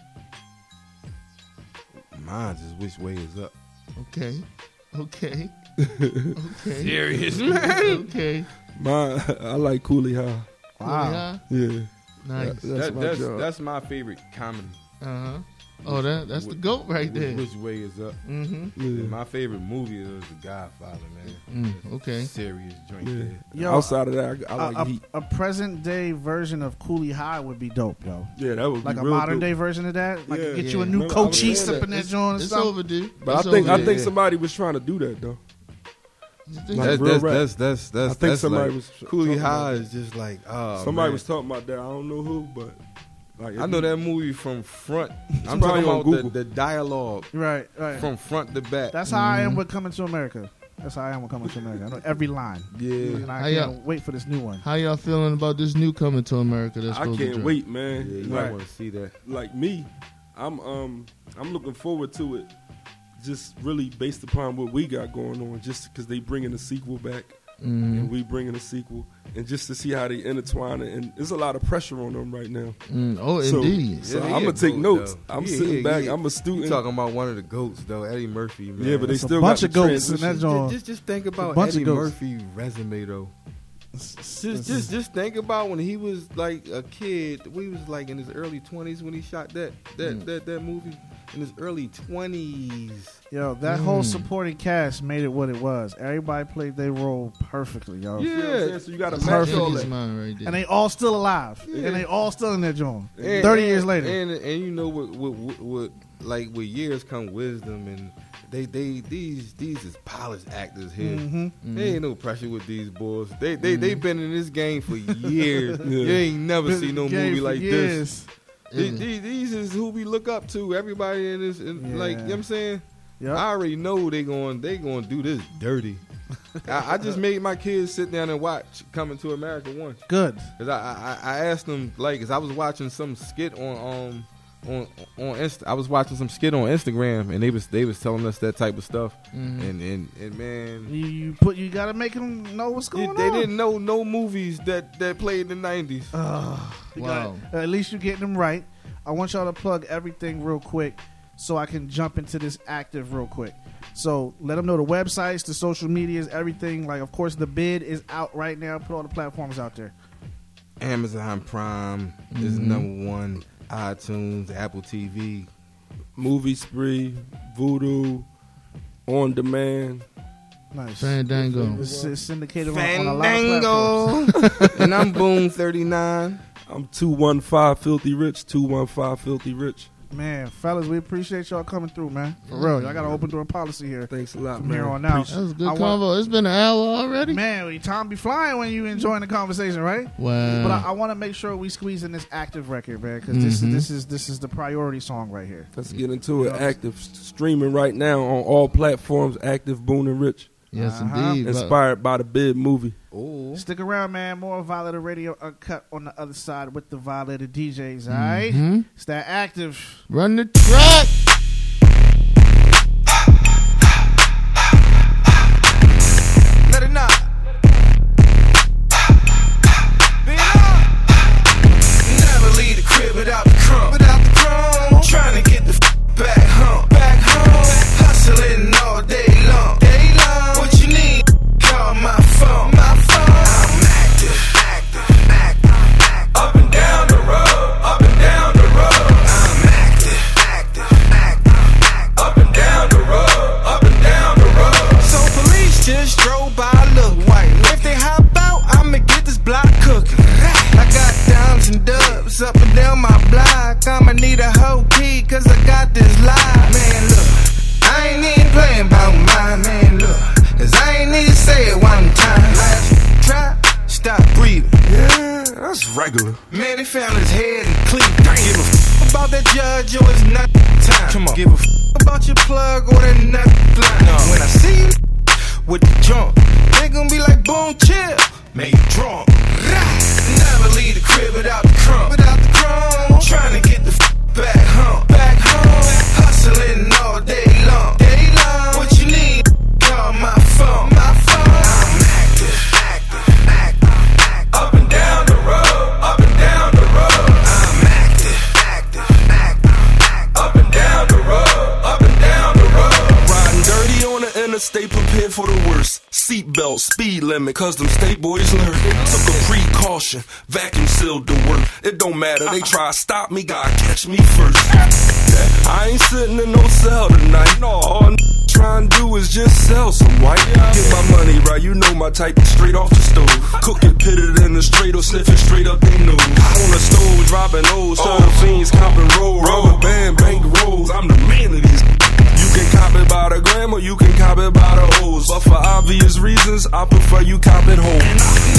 Mine's is Which Way Is Up. Okay. Okay. Okay. Serious, man. Okay. My I like Coolie High. Wow. Yeah. Nice. That- that's That- my that's, job. that's my favorite comedy. Uh huh. Oh, that that's the goat right Which- there. Which Way Is Up. Mhm. Yeah. My favorite movie is The Godfather, man. Mm, okay. Serious joint Yeah. there. Yo, Outside of that, I, I like a, Heat. a, a present day version of Cooley High would be dope, yo. Yeah, that would like be a real modern dope. day version of that. Like Yeah. get Yeah. you a new Remember, I was Cochise saying up in that. that joint. or It's something. overdue. But It's I think I overdue. think somebody was trying to do that though. Like That's real that's, rap. that's that's that's I think that's somebody like, was Coolie talking High about is just like oh Somebody man. was talking about that. I don't know who, but like I know that movie from front. I'm probably talking on about the, Google. the dialogue Right, right. from front to back. That's how I am with Coming to America. That's how I am with Coming to America. I know every line. Yeah. And I How can't y'all- wait for this new one. How y'all feeling about this new Coming to America? That's I supposed to can't drop? wait, man. Yeah, you like, might want to see that. like me, I'm um I'm looking forward to it. Just really based upon what we got going on, just because they bringing a sequel back, Mhm. and we bringing a sequel, and just to see how they intertwine it. And there's a lot of pressure on them right now. Mm, oh, So- indeed. So Yeah, I'm he gonna a take goat, notes. though. I'm He- sitting he- back. he- I'm a You student. talking about one of the goats though, Eddie Murphy, man. Yeah, but they It's a still bunch got of the goats in that transition. joint. Just, just think about bunch of Eddie goats. Murphy resume though. Just, just, just think about when he was like a kid. We was like in his early twenties when he shot that that Mm. that, that movie. In his early twenties. Yo, that whole Mm. supporting cast made it what it was. Everybody played their role perfectly, yo. You know what I'm Yeah. saying? So you got to That's match perfect all his that. mind right there. And they all still alive. Yeah. And they all still in their joint. And- thirty and- years later. and and you know what, what, what, what like with years come wisdom, and they they these these is polished actors here. Mhm. There ain't no pressure with these boys. They they they been in this game for years. Yeah. You ain't never Been seen no gay movie for like this. years. These, these, these is who we look up to. Everybody in this, in, Yeah. like you know what I'm saying. Yep. I already know they going they going to do this dirty. I, I just made my kids sit down and watch Coming to America once. Good. Cause I, I I asked them like, cause I was watching some skit on um on on Insta. I was watching some skit on Instagram, and they was they was telling us that type of stuff, Mhm. and, and and man, You, you put you gotta make them know what's they, going they on. didn't know no movies that that played in the nineties. Ugh. You Wow. gotta- at least you're getting them right. I want y'all to plug everything real quick so I can jump into this active real quick. So let them know the websites, the social medias, everything. Like, of course, the bid is out right now. Put all the platforms out there. Amazon Prime is Mhm. number one. iTunes, Apple T V. Movie Spree, Voodoo, On Demand. Nice. Fandango. It's, it's syndicated on, on a lot of platforms. Fandango, and I'm Boom thirty-nine. I'm two one five Filthy Rich. two one five Filthy Rich. Man, fellas, we appreciate y'all coming through, man. For real, y'all got an open door policy here. Thanks a lot, From man. here on out. Appreciate That was a good I want- convo. It's been an hour already. Man, time be flying when you enjoying the conversation, right? Wow. But I, I want to make sure we squeeze in this active record, man, because this is Mhm. this is this is the priority song right here. Let's get into it. Active streaming right now on all platforms. Active, Boone and Rich. yes, Uh-huh. indeed. Inspired by the Bid movie. Oh, Stick around, man. More Violator Radio Uncut on the other side with the Violator D Js, all right? Mhm. It's that active. Run the track. Let it knock. Be up. Never leave the crib without the crumb. Without the crumb. Trying to get the f- back home. Back home. Hustling all day long. Day long. What you need? Call my phone. My phone. I'm active. Active. Active. Active. Up and down the road. Up and down the road. I'm active. Active. Active. Active. Up and down the road. Up and down the road. So police just drove by, look white. If they hop out, I'ma get this block cooking. I got downs and dubs up and down my block. I'ma need a whole key, cause I got this live. Man, look, I ain't even playing about mine, man, look. Cause I ain't need to say it one time. Last try, stop breathing. Yeah, that's regular. Man, they found his head in Cleveland. Give a f about that judge or it's not time. Come on. Give a f about your plug or that nut line. No. When I see you with the jump, they gon' be like, boom, chill. Make you drunk. Never leave the crib without the crumb. Without the crumb. Trying to get the f back home. Back home. Hustling all day long. Day long. What you need? Call my phone. My phone. I'm active. Active. Active. Active. Up and down the road. Up and down the road. I'm active. Active. Active. Active. Up and down the road. Up and down the road. Riding dirty on the interstate, prepared for the worst. Seatbelt, speed limit, cause them state boys learn. Took a precaution, vacuum sealed the work. It don't matter, they try to stop me, gotta catch me first. I ain't sitting in no cell tonight. All n- trying to do is just sell some white. Get my money right, you know my type, straight off the stove. Cook it, pit it in the straight or sniff it straight up they nose. On the stove, dropping O's, serving fiends, copping roll. Rubber band, bank rolls, I'm the man of these. You can cop it by the gram or you can cop it by the O's. But for our obvious reasons, I prefer you cop it whole.